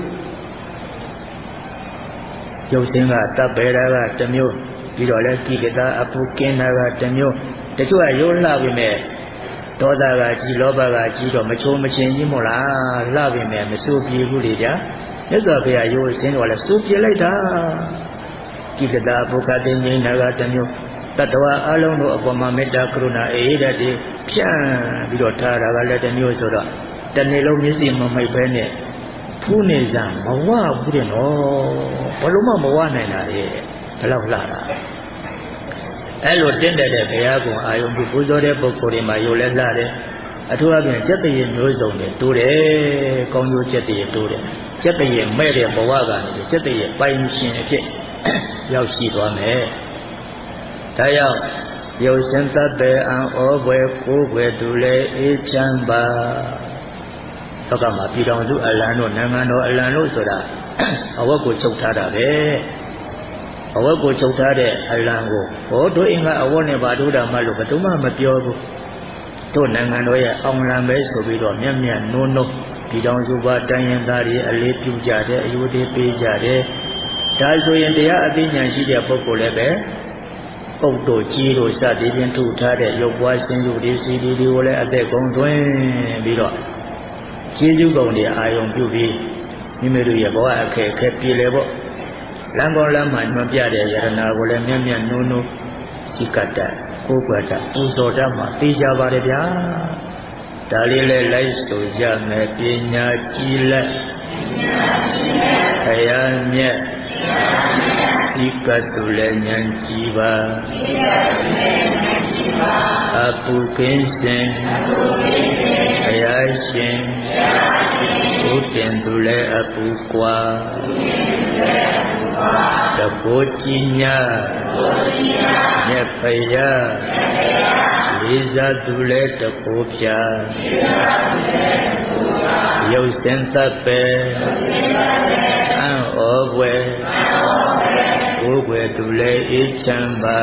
ရုပ်စင်းကတပ်ပေတာကတစ်မျိုးပြီးတော့လဲကိလေသာအပူကင်းတာကတစ်မျိုးတချို့ကရုပ်လှပြီမဲ့ဒေါသကကြီးလောဘကကြီးတော့မချိုးမချင်းကြီးမို့လားလှပြီမဲ့မစိုးပြေဘူးလေဗျာမြတ်စွာဘုရားရုပ်စင်းတော့လဲစိုးပြေလိုက်တာကိလေသာအပူကတင်းငိမ့်တာကတစ်မျိုးတတ္တဝါအလုံးတို့အပေါ်မှာမေတ္တာကရုဏာအေးဓာတ်တွေဖြန့်ပြီးတော့ထားတာကလည်းတစ်မျိုးဆိုတော့တနေ့လုံးမျက်စိမမိတ်ပဲနဲ့ဖူးနေစမ်းမဝဘူးတဲ့နော်ဘလို့မှမဝနိုင်တာလေဒီလောက်လှတာအဲ့လိုတင့်တဲ့ဘုရားကုံအာယုံပြုပူဇော်တဲ့ပုဂ္ဂိုလ်တွေမှာယုံလဲလှတယ်အထူးအဖြင့်စက်တရေမျိုးစုံတွေတိုးတယ်ကောင်းကျိုးစက်တရေတိုးတယ်စက်တရေမဲ့တဲ့ဘဝကနေစက်တရေပိုင်ရှင်အဖြစ်ရောက်ရှိသွားမယ်ဒါကြောင့်ရုပ်ရှင်သတ္တေအံဩဘွယ်ကိုးဘွယ်သူလည်းအေးချမ်းပါသောကမှာပြည်တော်စုအလံတို့နိုင်ငံတော်အလံတို့ဆိုတာအဝတ်ကိုချုပ်ထားတာပဲအဝတ်ကိုချုပ်ထားတဲ့အလံကိုဟောတို့အင်္ဂါအဝတ်နဲ့ဗာဒုတာမှလို့ဘယ်သူမှမပြောဘူးတို့နိုင်ငံတော်ရဲ့အောင်လံပဲဆိုပြီးတော့မြတ်မြတ်နိုးနိုးပြည်တော်စုပါတိုင်းရင်သားတွေအလေးပြုကြတယ်အယူသေးပေးကြတယ်ဒါဆိုရင်တရားအသိဉာဏ်ရှိတဲ့ပုဂ္ဂိုလ်လည်းပဲပုတ်တို့ကြီးတို့စသည်ဖြင့်ထုထားတဲ့ရုပ်ပွားရှင်ရုပ်ဒီစီဒီတွေကိုလည်းအသက်ကုန်သွင်းပြီးတော့ကျေးဇူးကုန်တွေအာယုံပြုပြီးမိမိတို့ရဲ့ဘဝအခက်အခဲပြေလည်ဖို့လမ်းပေါ်လမ်းမှာညွှန်ပြတဲ့ယရနာကိုလည်းမြတ်မြတ်နိုးနိုးစိကတ္တကိုယ်ကွယ်တပူဇော်တတ်မှာသိကြပါတယ်ဗျာဒါလေးလည်းလိုက်ဆိုကြမယ်ပညာကြီးလက်ခရာမြတ်ဒီကတုလည်းဉာဏ်ကြီးပါအပူကင်းစင်ဘုရားရှင်ဥတ္တင်သူလည်းအပူကွာတကိုးကြီးညာမြတ်ဖယားလေးစားသူလည်းတကိုးဖြာရုပ်စင်သက်ပဲအံ့ဩဖွယ်ကိုယ်ွယ်သူလည်းအေးချမ်းပါ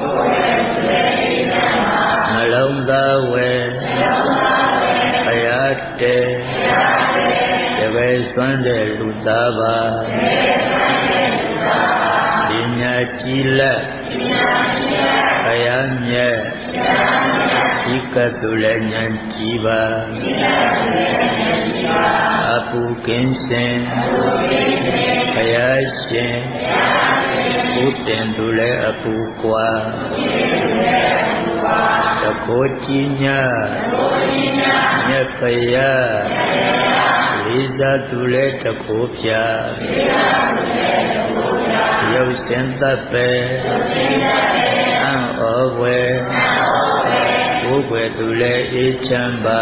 နှလုံးသားဝယ်ဘုရားတဲတပည့်စွမ်းတဲ့လူသားပါပညာကြီးလက်ဘုရားမြတ်ဒီကသူလည်းဉာဏ်ကြီးပါအပူကင်းစင်ဘုရားရှင်ဥတ္တင်သူလည်းအပူကွာတကိုးကြီးညာမြတ်ဖယားလေးစားသူလည်းတကိုးဖြာရုပ်စင်သက်ပဲအံ့ဩဖွယ်ကိုယ်ွယ်သူလည်းအေးချမ်းပါ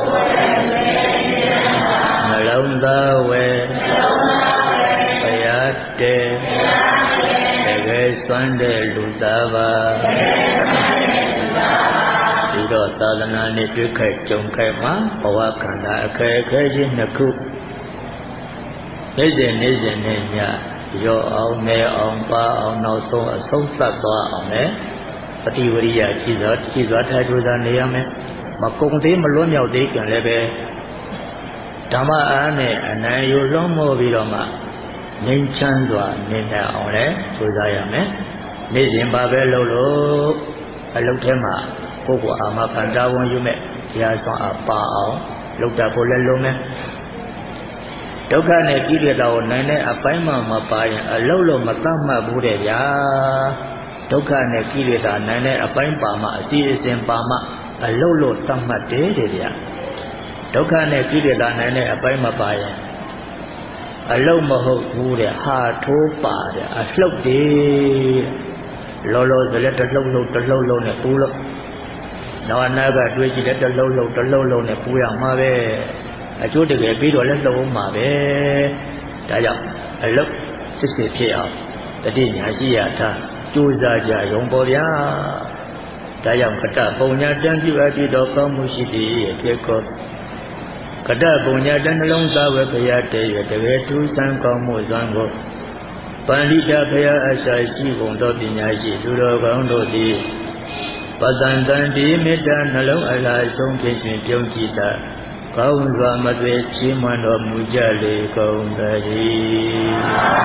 နှလုံးသားဝယ်ဘုရားတဲတကယ်စွမ်းတဲ့လူသားပါဒီတော့သာသနာနဲ့တွေ့ခိုက်ကြုံခိုက်မှာဘဝခန္ဓာအခက်အခဲချင်းနှစ်ခုနေ့စဉ်နဲ့ညရောအောင်နေအောင်ပါအောင်နောက်ဆုံးအဆုံးသတ်သွားအောင်လေပฏิဝရိယရှိစွာထားကြိုးစားနေရမယ်မကုံသေးမလွတ်မြောက်သေးကြလည်းပဲဓမ္မအားနဲ့အနံ့ယူလွန်မို့ပြီးတော့မှငြိမ်းချမ်းစွာနေနိုင်အောင်လေကြိုးစားရမယ်နေ့စဉ်ပါပဲလုပ်လို့အလုပ်ထဲမှာကိုယ့်ကိုအာမခံတာဝန်ယူမဲ့တရားဆောင်အပါအောင်လုပ်တတ်ဖို့လည်းလုံးမယ်ဒုက္ခနဲ့ကိလေသာကိုနိုင်တဲ့အပိုင်းမှမပါရင်အလုပ်လို့မသတ်မှတ်ဘူးတဲ့ဗျာဒုက္ခနဲ့ကိလေသာနိုင်တဲ့အပိုင်းပါမှအစီအစဉ်ပါမှအလုပ်လို့သတ်မှတ်တယ်တဲ့ဗျာဒုက္ခနဲ့ကိလေသာနိုင်တဲ့အပိုင်းမပါရင်အလုပ်မဟုတ်ဘူးတဲ့ဟာထိုးပါတဲ့အလှုပ်တယ်လောလောဆယ်လက်တစ်လှုပ်နဲ့ပူလို့နောက်အနာကတွေးကြည့်တဲ့တစ်လှုပ်နဲ့ပူရမှာပဲအကျိုးတကယ်ပြီးတော့လည်းလှုပ်အောင်မှာပဲဒါကြောင့်အလုပ်စစ်စစ်ဖြစ်အောင်တတိညာရှိရထားကြိုးစားကြရုံပေါ်ဗျာဒါကြောင့်ကတပုံညာတန်ပြုအပ်ပြီးတော့ကောင်းမှုရှိသည်ဖြစ်ကောကတပုံညာတန်နှလုံးသားဝဲဘုရားတည်းရတကယ်ထူးဆန်းကောင်းမှုစွမ်းကိုပန္တိတဘုရားအစာရှိကုန်သောပညာရှိသူတော်ကောင်းတို့သည်ပတန်တန်ဒီမေတ္တာနှလုံးအလားဆုံးဖြစ်ခြင်းပြုံးကြည့်တာကောင်းစွာမသွေချီးမွမ်းတော်မူကြလေကုန်သတည်း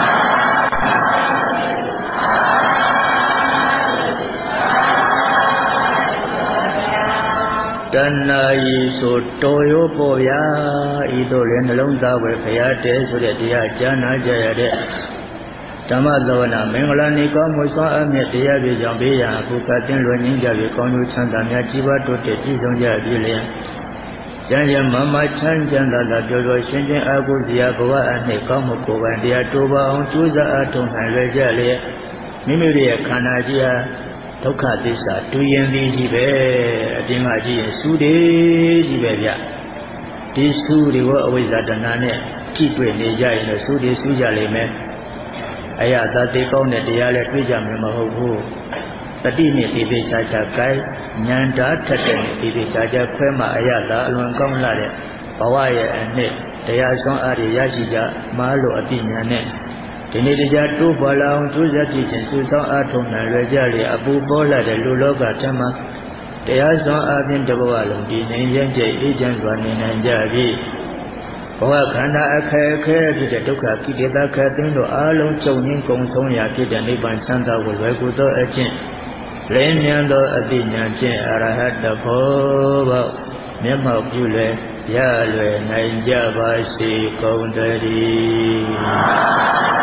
တဏှာဤဆိုတော်ရောပေါ်ဗျာဤတို့လည်းနှလုံးသားဝယ်ဖရာတဲဆိုတဲ့တရားကြားနာကြရတဲ့ဓမ္မသဝနာမင်္ဂလာနေကောင်းမှုစွာအမြတ်တရားပြကြောင့်ဘေးရန်အခုကတင်းလွယ်ငြိမ်းကြပြီကောင်းကျိုးချမ်းသာများကြီးပွားတိုးတက်ပြည့်စုံကြပြီလျင်ကျမ်းကျမ်းမချမ်းချမ်းသာသာပျော်ပျော်ရွှင်ရွှင်အာဟုစရာဘဝအနှစ်ကောင်းမှုကိုယ်ပိုင်တရားတိုးပါအောင်ကြိုးစားအားထုတ်နိုင်လွယ်ကြလျက်မိမိတို့ရဲ့ခန္ဓာကြီးဟာဒုက္ခသစ္စာတူရင်သည်ကြီးပဲအပြင်မှာကြည့်ရင်စူးတယ်ကြီးပဲဗျဒီစူးတွေကိုအဝိဇ္ဇာတဏှာနဲ့ကြည့်တွေ့နေကြရင်တော့စူးတယ်စူးကြလိမ့်မယ်အရာသာသိကောင်းတဲ့တရားလည်းတွေ့ကြမှာမဟုတ်ဘူးတတိနဲ့ဒီသေးချာချာကိုင်းဉာဏ်ဓာတ်ထက်တဲ့ဒီသေးချာချာခွဲမှအရာသာအလွန်ကောင်းလာတဲ့ဘဝရဲ့အနှစ်တရားစွမ်းအားတွေရရှိကြမားလို့အတိညာနဲ့ဒီနေ့တရားတိုးပေါ်လာအောင်ကြိုးစားကြည့်ခြင်းစုဆောင်အားထုတ်နိုင်လွယ်ကြလေအပူပေါ်လာတဲ့လူလောကဓမ္မတရားစွမ်းအားဖြင့်တဘဝလုံးဒီနေရကြအေးချမ်းစွာနေနိုင်ကြပြီဘဝခန္ဓာအခက်အခဲဖြစ်တဲ့ဒုက္ခကိလေသာခတ်သိမ်းတို့အားလုံးချုပ်ငြိမ်းကုန်ဆုံးရာဖြစ်တဲ့နိဗ္ဗာန်ချမ်းသာကိုလွယ်ကူသောအကျင့်လင်းမြန်သောအတိညာဖြင့်အရဟတဘောပေါမျက်မှောက်ပြုလေရလွယ်နိုင်ကြပါစေကုန်သတည်း